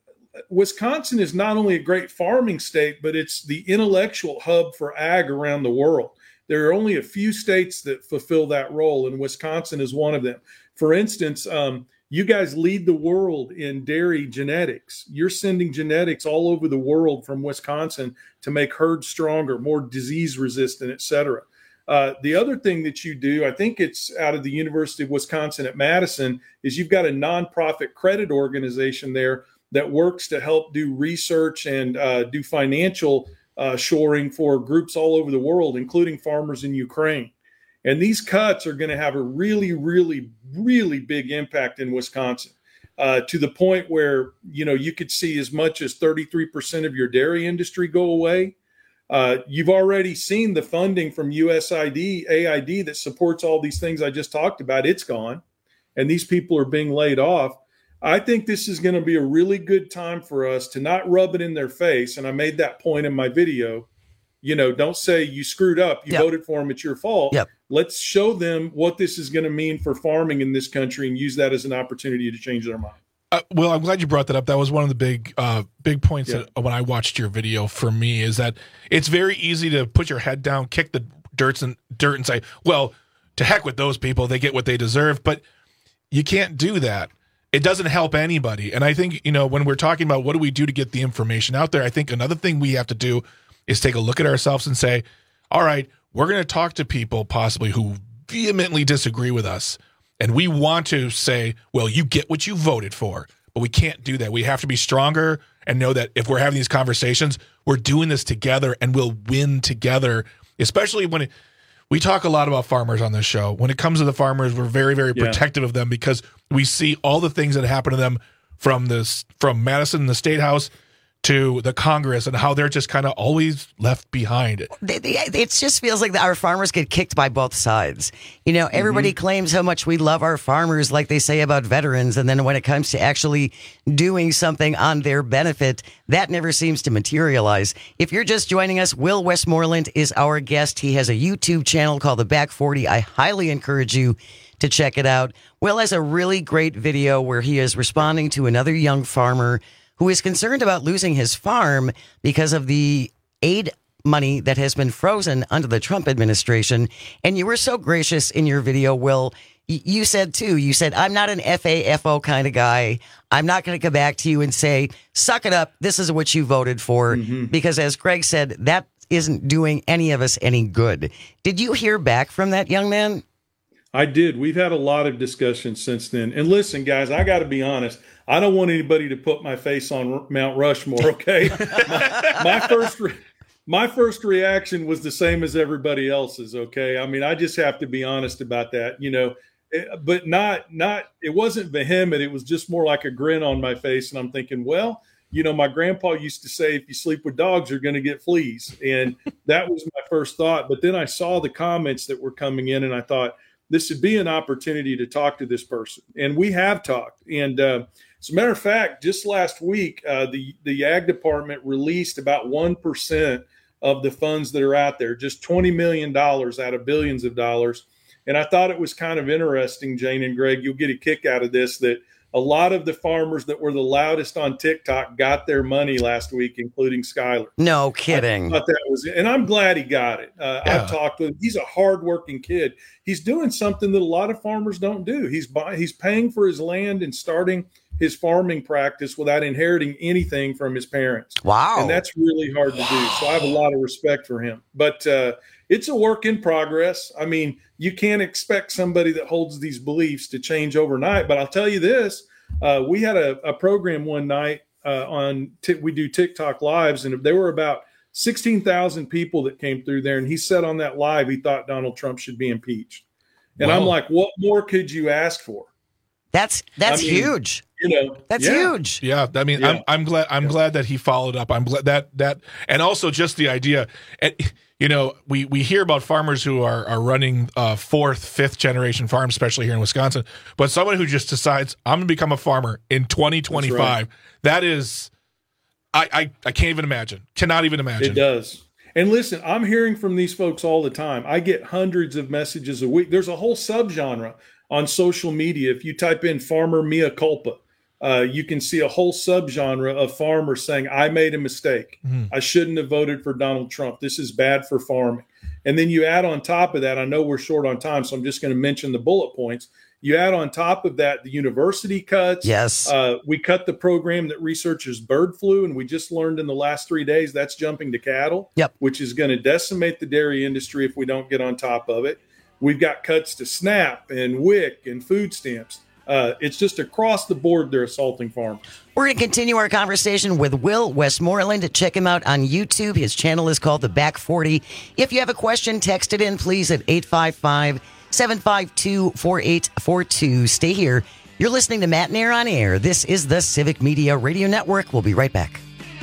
Wisconsin is not only a great farming state, but it's the intellectual hub for ag around the world. There are only a few states that fulfill that role, and Wisconsin is one of them. For instance, um, you guys lead the world in dairy genetics. You're sending genetics all over the world from Wisconsin to make herds stronger, more disease resistant, et cetera. Uh, the other thing that you do, I think it's out of the University of Wisconsin at Madison, is you've got a nonprofit credit organization there that works to help do research and uh, do financial uh, shoring for groups all over the world, including farmers in Ukraine. And these cuts are going to have a really, really, really big impact in Wisconsin uh, to the point where, you know, you could see as much as thirty-three percent of your dairy industry go away. Uh, you've already seen the funding from U S A I D, A I D that supports all these things I just talked about. It's gone, and these people are being laid off. I think this is going to be a really good time for us to not rub it in their face. And I made that point in my video. You know, don't say you screwed up. You yep. voted for them. It's your fault. Yep. Let's show them what this is going to mean for farming in this country and use that as an opportunity to change their mind. Uh, well, I'm glad you brought that up. That was one of the big, uh, big points yeah. that when I watched your video for me is that it's very easy to put your head down, kick the dirt and dirt, and say, "Well, to heck with those people. They get what they deserve." But you can't do that. It doesn't help anybody. And I think, you know, when we're talking about what do we do to get the information out there, I think another thing we have to do is take a look at ourselves and say, all right, we're going to talk to people possibly who vehemently disagree with us. And we want to say, well, you get what you voted for, but we can't do that. We have to be stronger and know that if we're having these conversations, we're doing this together and we'll win together, especially when it, we talk a lot about farmers on this show. When it comes to the farmers, we're very, very Yeah. protective of them because we see all the things that happen to them from this, from Madison, the State House, to the Congress, and how they're just kind of always left behind. They, they, it just feels like our farmers get kicked by both sides. You know, everybody Mm-hmm. claims how much we love our farmers, like they say about veterans, and then when it comes to actually doing something on their benefit, that never seems to materialize. If you're just joining us, Will Westmoreland is our guest. He has a YouTube channel called The Back forty. I highly encourage you to check it out. Will has a really great video where he is responding to another young farmer who is concerned about losing his farm because of the aid money that has been frozen under the Trump administration. And you were so gracious in your video, Will. Y- You said, too, you said, I'm not an F A F O kind of guy. I'm not going to come back to you and say, suck it up. This is what you voted for. Mm-hmm. Because as Greg said, that isn't doing any of us any good. Did you hear back from that young man? I did. We've had a lot of discussions since then. And listen, guys, I got to be honest. I don't want anybody to put my face on Mount Rushmore, okay? my, my first re- my first reaction was the same as everybody else's, okay? I mean, I just have to be honest about that, you know, but not not it wasn't vehement. It was just more like a grin on my face, and I'm thinking, well, you know, my grandpa used to say, if you sleep with dogs, you're going to get fleas, and that was my first thought. But then I saw the comments that were coming in, and I thought, this would be an opportunity to talk to this person. And we have talked. And uh, as a matter of fact, just last week, uh, the, the Ag Department released about one percent of the funds that are out there, just twenty million dollars out of billions of dollars. And I thought it was kind of interesting, Jane and Greg, you'll get a kick out of this, that a lot of the farmers that were the loudest on TikTok got their money last week, including Skyler. No kidding. I thought that was it. And I'm glad he got it. Uh, Yeah. I've talked with him. He's a hardworking kid. He's doing something that a lot of farmers don't do. He's buy, he's paying for his land and starting his farming practice without inheriting anything from his parents. Wow. And that's really hard to do. So I have a lot of respect for him. But uh, it's a work in progress. I mean, you can't expect somebody that holds these beliefs to change overnight. But I'll tell you this, uh, we had a, a program one night uh, on, t- we do TikTok lives, and there were about sixteen thousand people that came through there. And he said on that live, he thought Donald Trump should be impeached. And Wow. I'm like, what more could you ask for? That's that's I mean, huge. You know, That's yeah. huge. Yeah, I mean, Yeah. I'm I'm glad I'm glad that he followed up. I'm glad that that, and also just the idea. And you know, we we hear about farmers who are are running uh, fourth, fifth generation farms, especially here in Wisconsin. But someone who just decides I'm going to become a farmer in twenty twenty-five, that is, I, I I can't even imagine. Cannot even imagine. It does. And listen, I'm hearing from these folks all the time. I get hundreds of messages a week. There's a whole subgenre on social media. If you type in farmer mea culpa, uh, you can see a whole subgenre of farmers saying, I made a mistake. Mhm. I shouldn't have voted for Donald Trump. This is bad for farming. And then you add on top of that, I know we're short on time, so I'm just going to mention the bullet points. You add on top of that the university cuts. Yes. Uh, we cut the program that researches bird flu, and we just learned in the last three days that's jumping to cattle, Yep. which is going to decimate the dairy industry if we don't get on top of it. We've got cuts to SNAP and W I C and food stamps. Uh, it's just across the board they're assaulting farmers. We're going to continue our conversation with Will Westmoreland. Check him out on YouTube. His channel is called The Back forty. If you have a question, text it in, please, at eight five five, seven five two, four eight four two. Stay here. You're listening to Matt and Air on Air. This is the Civic Media Radio Network. We'll be right back.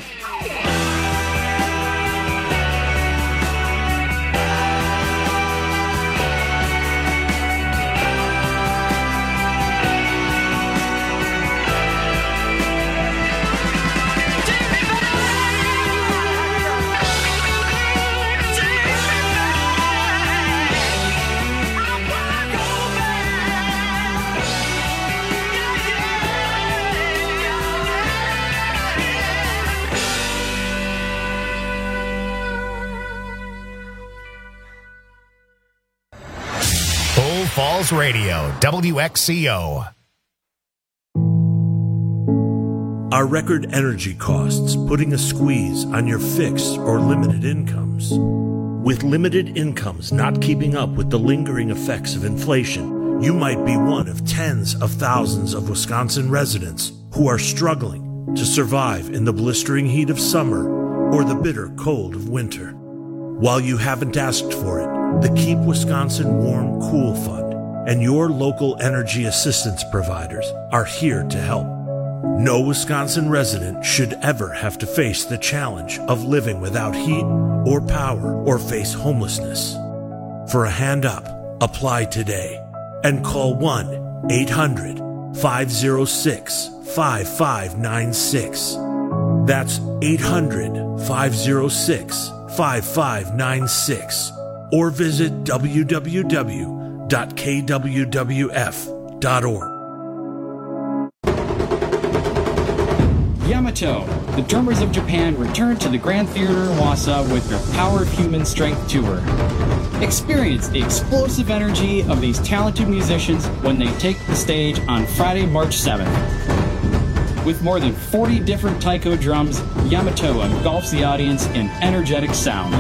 Bull Falls Radio, W X C O. Are record energy costs putting a squeeze on your fixed or limited incomes? With limited incomes not keeping up with the lingering effects of inflation, you might be one of tens of thousands of Wisconsin residents who are struggling to survive in the blistering heat of summer or the bitter cold of winter. While you haven't asked for it, the Keep Wisconsin Warm Cool Fund and your local energy assistance providers are here to help. No Wisconsin resident should ever have to face the challenge of living without heat or power or face homelessness. For a hand up, apply today and call one eight hundred five oh six five five nine six. That's eight hundred five oh six five five nine six or visit w w w dot k w w f dot org. Yamato, the drummers of Japan, return to the Grand Theater in Wausau with their Power of Human Strength tour. Experience the explosive energy of these talented musicians when they take the stage on Friday, March seventh. With more than forty different taiko drums, Yamato engulfs the audience in energetic sound.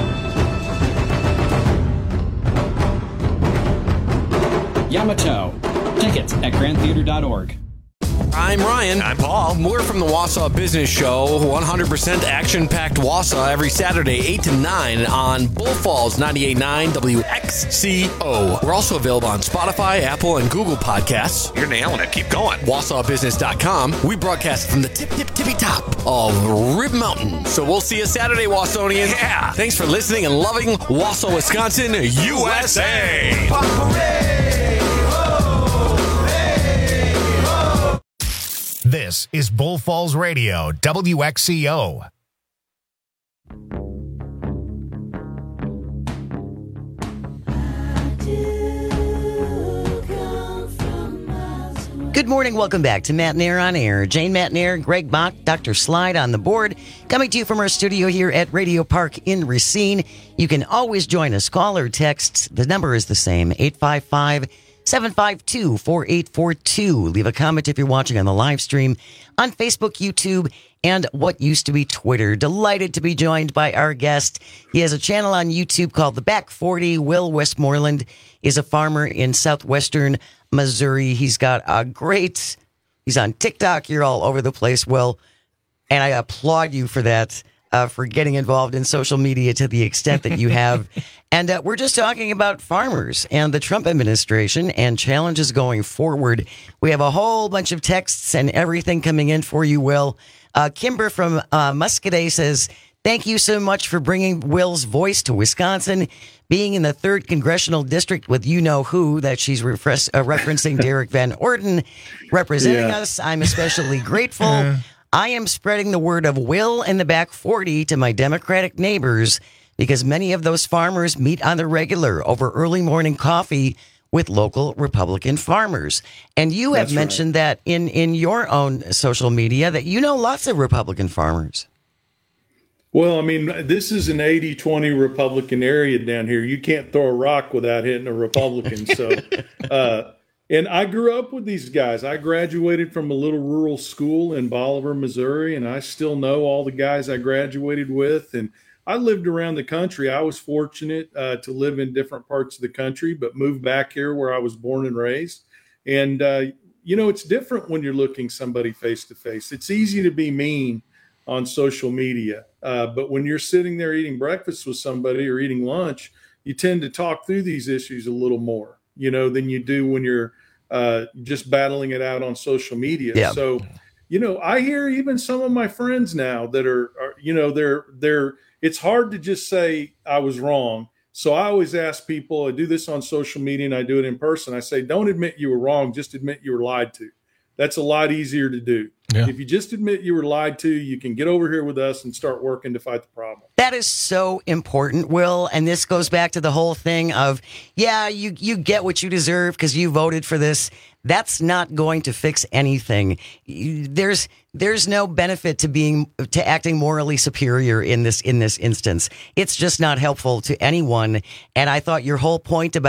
Yamato. Tickets at grand theater dot org. I'm Ryan. I'm Paul. We're from the Wausau Business Show, one hundred percent action-packed Wausau every Saturday, eight to nine on Bull Falls ninety-eight point nine W X C O. We're also available on Spotify, Apple, and Google Podcasts. You're nailing it. Keep going. Wausau Business dot com. We broadcast from the tip, tip, tippy top of Rib Mountain. So we'll see you Saturday, Wausonians. Yeah. Thanks for listening and loving Wausau, Wisconsin, U S A. This is Bull Falls Radio, W X C O. Good morning. Welcome back to Matt Nair on Air. Jane Matt Nair, Greg Bach, Doctor Slide on the board. Coming to you from our studio here at Radio Park in Racine. You can always join us. Call or text. The number is the same, eight five five, seven five two, four eight four two. Leave a comment if you're watching on the live stream on Facebook, YouTube, and what used to be Twitter. Delighted to be joined by our guest. He has a channel on YouTube called The Back forty. Will Westmoreland is a farmer in southwestern Missouri. He's got a great, he's on TikTok. You're all over the place, Will. And I applaud you for that, uh, for getting involved in social media to the extent that you have. And uh, we're just talking about farmers and the Trump administration and challenges going forward. We have a whole bunch of texts and everything coming in for you, Will. Uh, Kimber from uh, Muscadet says, thank you so much for bringing Will's voice to Wisconsin. Being in the third congressional district with you-know-who, that she's refres- uh, referencing Derek Van Orden representing Yeah. us, I'm especially grateful. Yeah. I am spreading the word of Will in the Back forty to my Democratic neighbors because many of those farmers meet on the regular over early morning coffee with local Republican farmers. And you have That's mentioned that in, in your own social media that you know lots of Republican farmers. Well, I mean, this is an eighty twenty Republican area down here. You can't throw a rock without hitting a Republican. So, uh, and I grew up with these guys. I graduated from a little rural school in Bolivar, Missouri, and I still know all the guys I graduated with. And I lived around the country. I was fortunate uh, to live in different parts of the country, but moved back here where I was born and raised. And, uh, you know, it's different when you're looking somebody face to face. It's easy to be mean on social media. Uh, but when you're sitting there eating breakfast with somebody or eating lunch, you tend to talk through these issues a little more, you know, than you do when you're uh, just battling it out on social media. Yeah. So, you know, I hear even some of my friends now that are, are, you know, they're, they're, it's hard to just say I was wrong. So I always ask people, I do this on social media and I do it in person. I say, don't admit you were wrong. Just admit you were lied to. That's a lot easier to do. Yeah. If you just admit you were lied to, you can get over here with us and start working to fight the problem. That is so important, Will. And this goes back to the whole thing of, yeah, you, you get what you deserve because you voted for this. That's not going to fix anything. There's there's no benefit to being to acting morally superior in this in this instance. It's just not helpful to anyone. And I thought your whole point about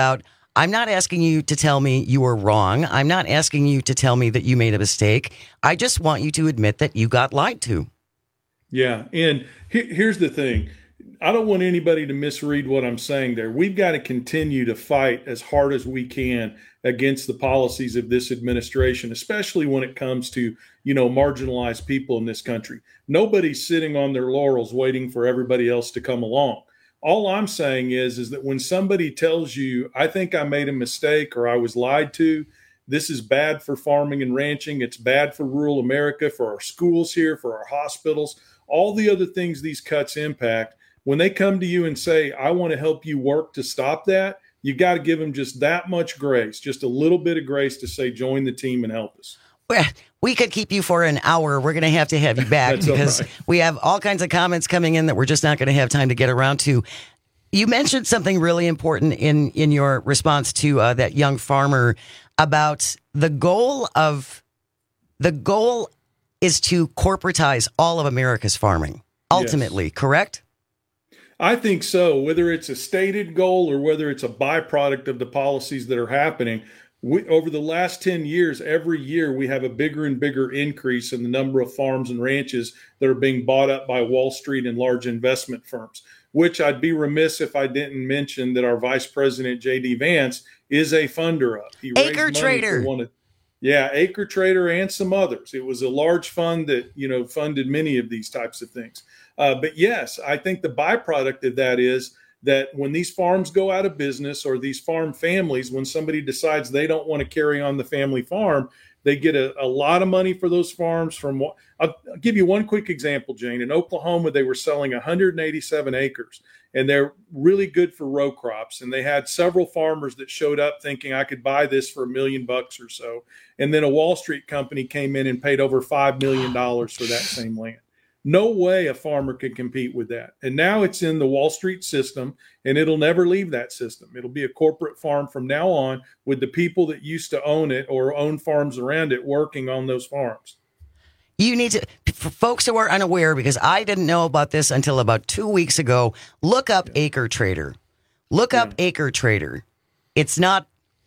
I'm not asking you to tell me you were wrong. I'm not asking you to tell me that you made a mistake. I just want you to admit that you got lied to. Yeah. And he- here's the thing. I don't want anybody to misread what I'm saying there. We've got to continue to fight as hard as we can against the policies of this administration, especially when it comes to, you know, marginalized people in this country. Nobody's sitting on their laurels waiting for everybody else to come along. All I'm saying is, is that when somebody tells you, I think I made a mistake or I was lied to, this is bad for farming and ranching. It's bad for rural America, for our schools here, for our hospitals, all the other things these cuts impact. When they come to you and say, I want to help you work to stop that, you got to give them just that much grace, just a little bit of grace to say, join the team and help us. Well, we could keep you for an hour. We're going to have to have you back because right. we have all kinds of comments coming in that we're just not going to have time to get around to. You mentioned something really important in, in your response to uh, that young farmer about the goal of the goal is to corporatize all of America's farming, ultimately, yes. Correct? I think so. Whether it's a stated goal or whether it's a byproduct of the policies that are happening, we, over the last ten years, every year we have a bigger and bigger increase in the number of farms and ranches that are being bought up by Wall Street and large investment firms, which I'd be remiss if I didn't mention that our Vice President, J D Vance, is a funder of. He Acre Trader. One of, yeah, Acre Trader and some others. It was a large fund that, you know, funded many of these types of things. Uh, but yes, I think the byproduct of that is that when these farms go out of business or these farm families, when somebody decides they don't want to carry on the family farm, they get a, a lot of money for those farms. From I'll, I'll give you one quick example, Jane. In Oklahoma, they were selling one hundred eighty-seven acres, and they're really good for row crops. And they had several farmers that showed up thinking I could buy this for a million bucks or so. And then a Wall Street company came in and paid over five million dollars for that same land. No way a farmer could compete with that. And now it's in the Wall Street system, and it'll never leave that system. It'll be a corporate farm from now on with the people that used to own it or own farms around it working on those farms. You need to, for folks who are unaware, because I didn't know about this until about two weeks ago, look up yeah. Acre Trader. Look yeah. up Acre Trader. It's not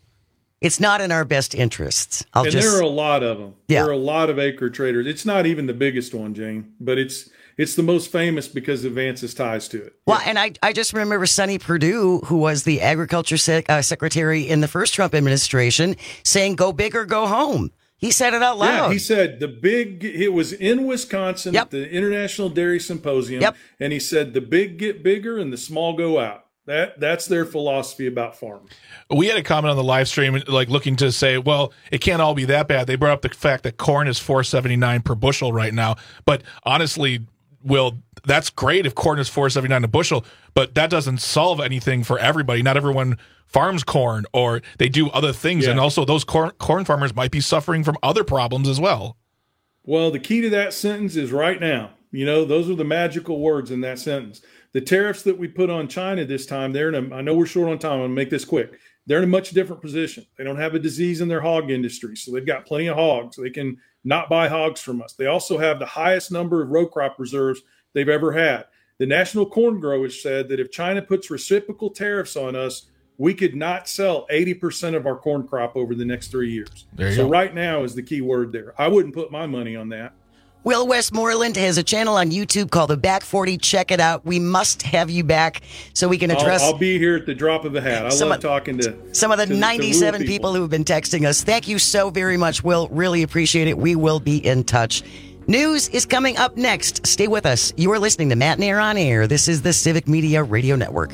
It's not in our best interests. I'll and just, there are a lot of them. Yeah. There are a lot of Acre Traders. It's not even the biggest one, Jane, but it's it's the most famous because of Vance's ties to it. Well, yeah. and I, I just remember Sonny Perdue, who was the agriculture sec, uh, secretary in the first Trump administration, saying, go big or go home. He said it out loud. Yeah, he said the big, it was in Wisconsin yep. at the International Dairy Symposium, yep. and he said the big get bigger and the small go out. That that's their philosophy about farming. We had a comment on the live stream, like looking to say, well, it can't all be that bad. They brought up the fact that corn is four seventy-nine per bushel right now. But honestly, Will, that's great if corn is four seventy-nine a bushel, but that doesn't solve anything for everybody. Not everyone farms corn, or they do other things. Yeah. And also those corn, corn farmers might be suffering from other problems as well. Well, the key to that sentence is right now. You know, those are the magical words in that sentence. The tariffs that we put on China this time, they're in a, I know we're short on time, I'm going to make this quick. They're in a much different position. They don't have a disease in their hog industry, so they've got plenty of hogs. They can not buy hogs from us. They also have the highest number of row crop reserves they've ever had. The National Corn Growers said that if China puts reciprocal tariffs on us, we could not sell eighty percent of our corn crop over the next three years. So go. Right now is the key word there. I wouldn't put my money on that. Will Westmoreland has a channel on YouTube called The Back forty. Check it out. We must have you back so we can address... I'll, I'll be here at the drop of a hat. I love of, talking to some of the to, ninety-seven to people. people who have been texting us. Thank you so very much, Will. Really appreciate it. We will be in touch. News is coming up next. Stay with us. You are listening to Matt and Air on Air. This is the Civic Media Radio Network.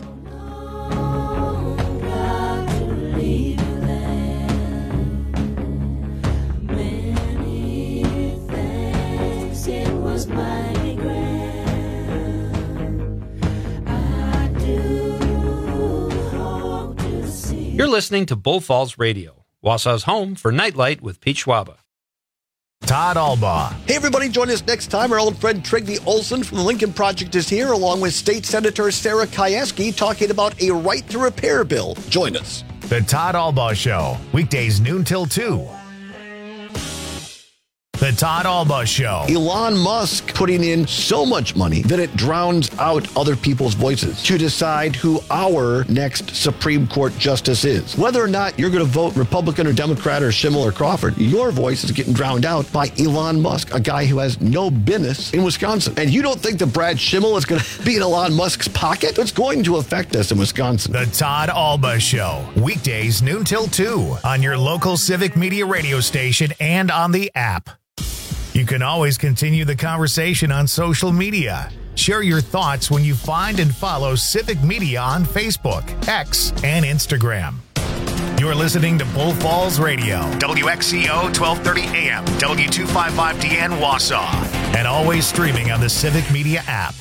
You're listening to Bull Falls Radio, Wausau's home for Nightlight with Pete Schwaba. Todd Albaugh. Hey, everybody, join us next time. Our old friend Trygve Olsen from the Lincoln Project is here, along with State Senator Sarah Kieski, talking about a right to repair bill. Join us. The Todd Albaugh Show, weekdays noon till two. The The Todd Alba Show. Elon Musk putting in so much money that it drowns out other people's voices to decide who our next Supreme Court justice is. Whether or not you're going to vote Republican or Democrat or Schimmel or Crawford, your voice is getting drowned out by Elon Musk, a guy who has no business in Wisconsin. And you don't think that Brad Schimmel is going to be in Elon Musk's pocket? It's going to affect us in Wisconsin. The Todd Alba Show. Weekdays noon till two on your local Civic Media radio station and on the app. You can always continue the conversation on social media. Share your thoughts when you find and follow Civic Media on Facebook, X, and Instagram. You're listening to Bull Falls Radio, W X C O twelve thirty A M, W two fifty-five D N Wausau, and always streaming on the Civic Media app.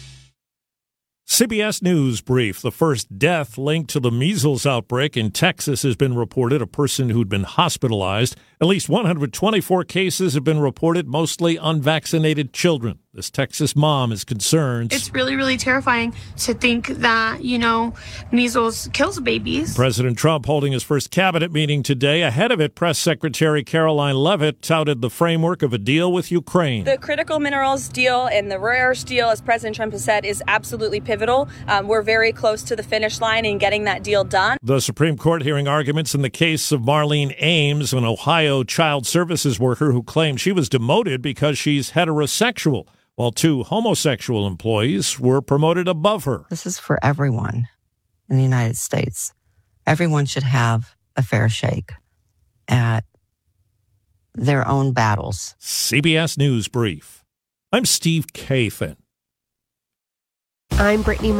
C B S News brief. The first death linked to the measles outbreak in Texas has been reported, a person who'd been hospitalized. At least one hundred twenty-four cases have been reported, mostly unvaccinated children. This Texas mom is concerned. It's really, really terrifying to think that, you know, measles kills babies. President Trump holding his first cabinet meeting today. Ahead of it, Press Secretary Caroline Leavitt touted the framework of a deal with Ukraine. The critical minerals deal and the rare earth deal, as President Trump has said, is absolutely pivotal. Um, we're very close to the finish line in getting that deal done. The Supreme Court hearing arguments in the case of Marlene Ames, an Ohio child services worker who claimed she was demoted because she's heterosexual, while two homosexual employees were promoted above her. This is for everyone in the United States. Everyone should have a fair shake at their own battles. C B S News Brief. I'm Steve Kathan. I'm Brittany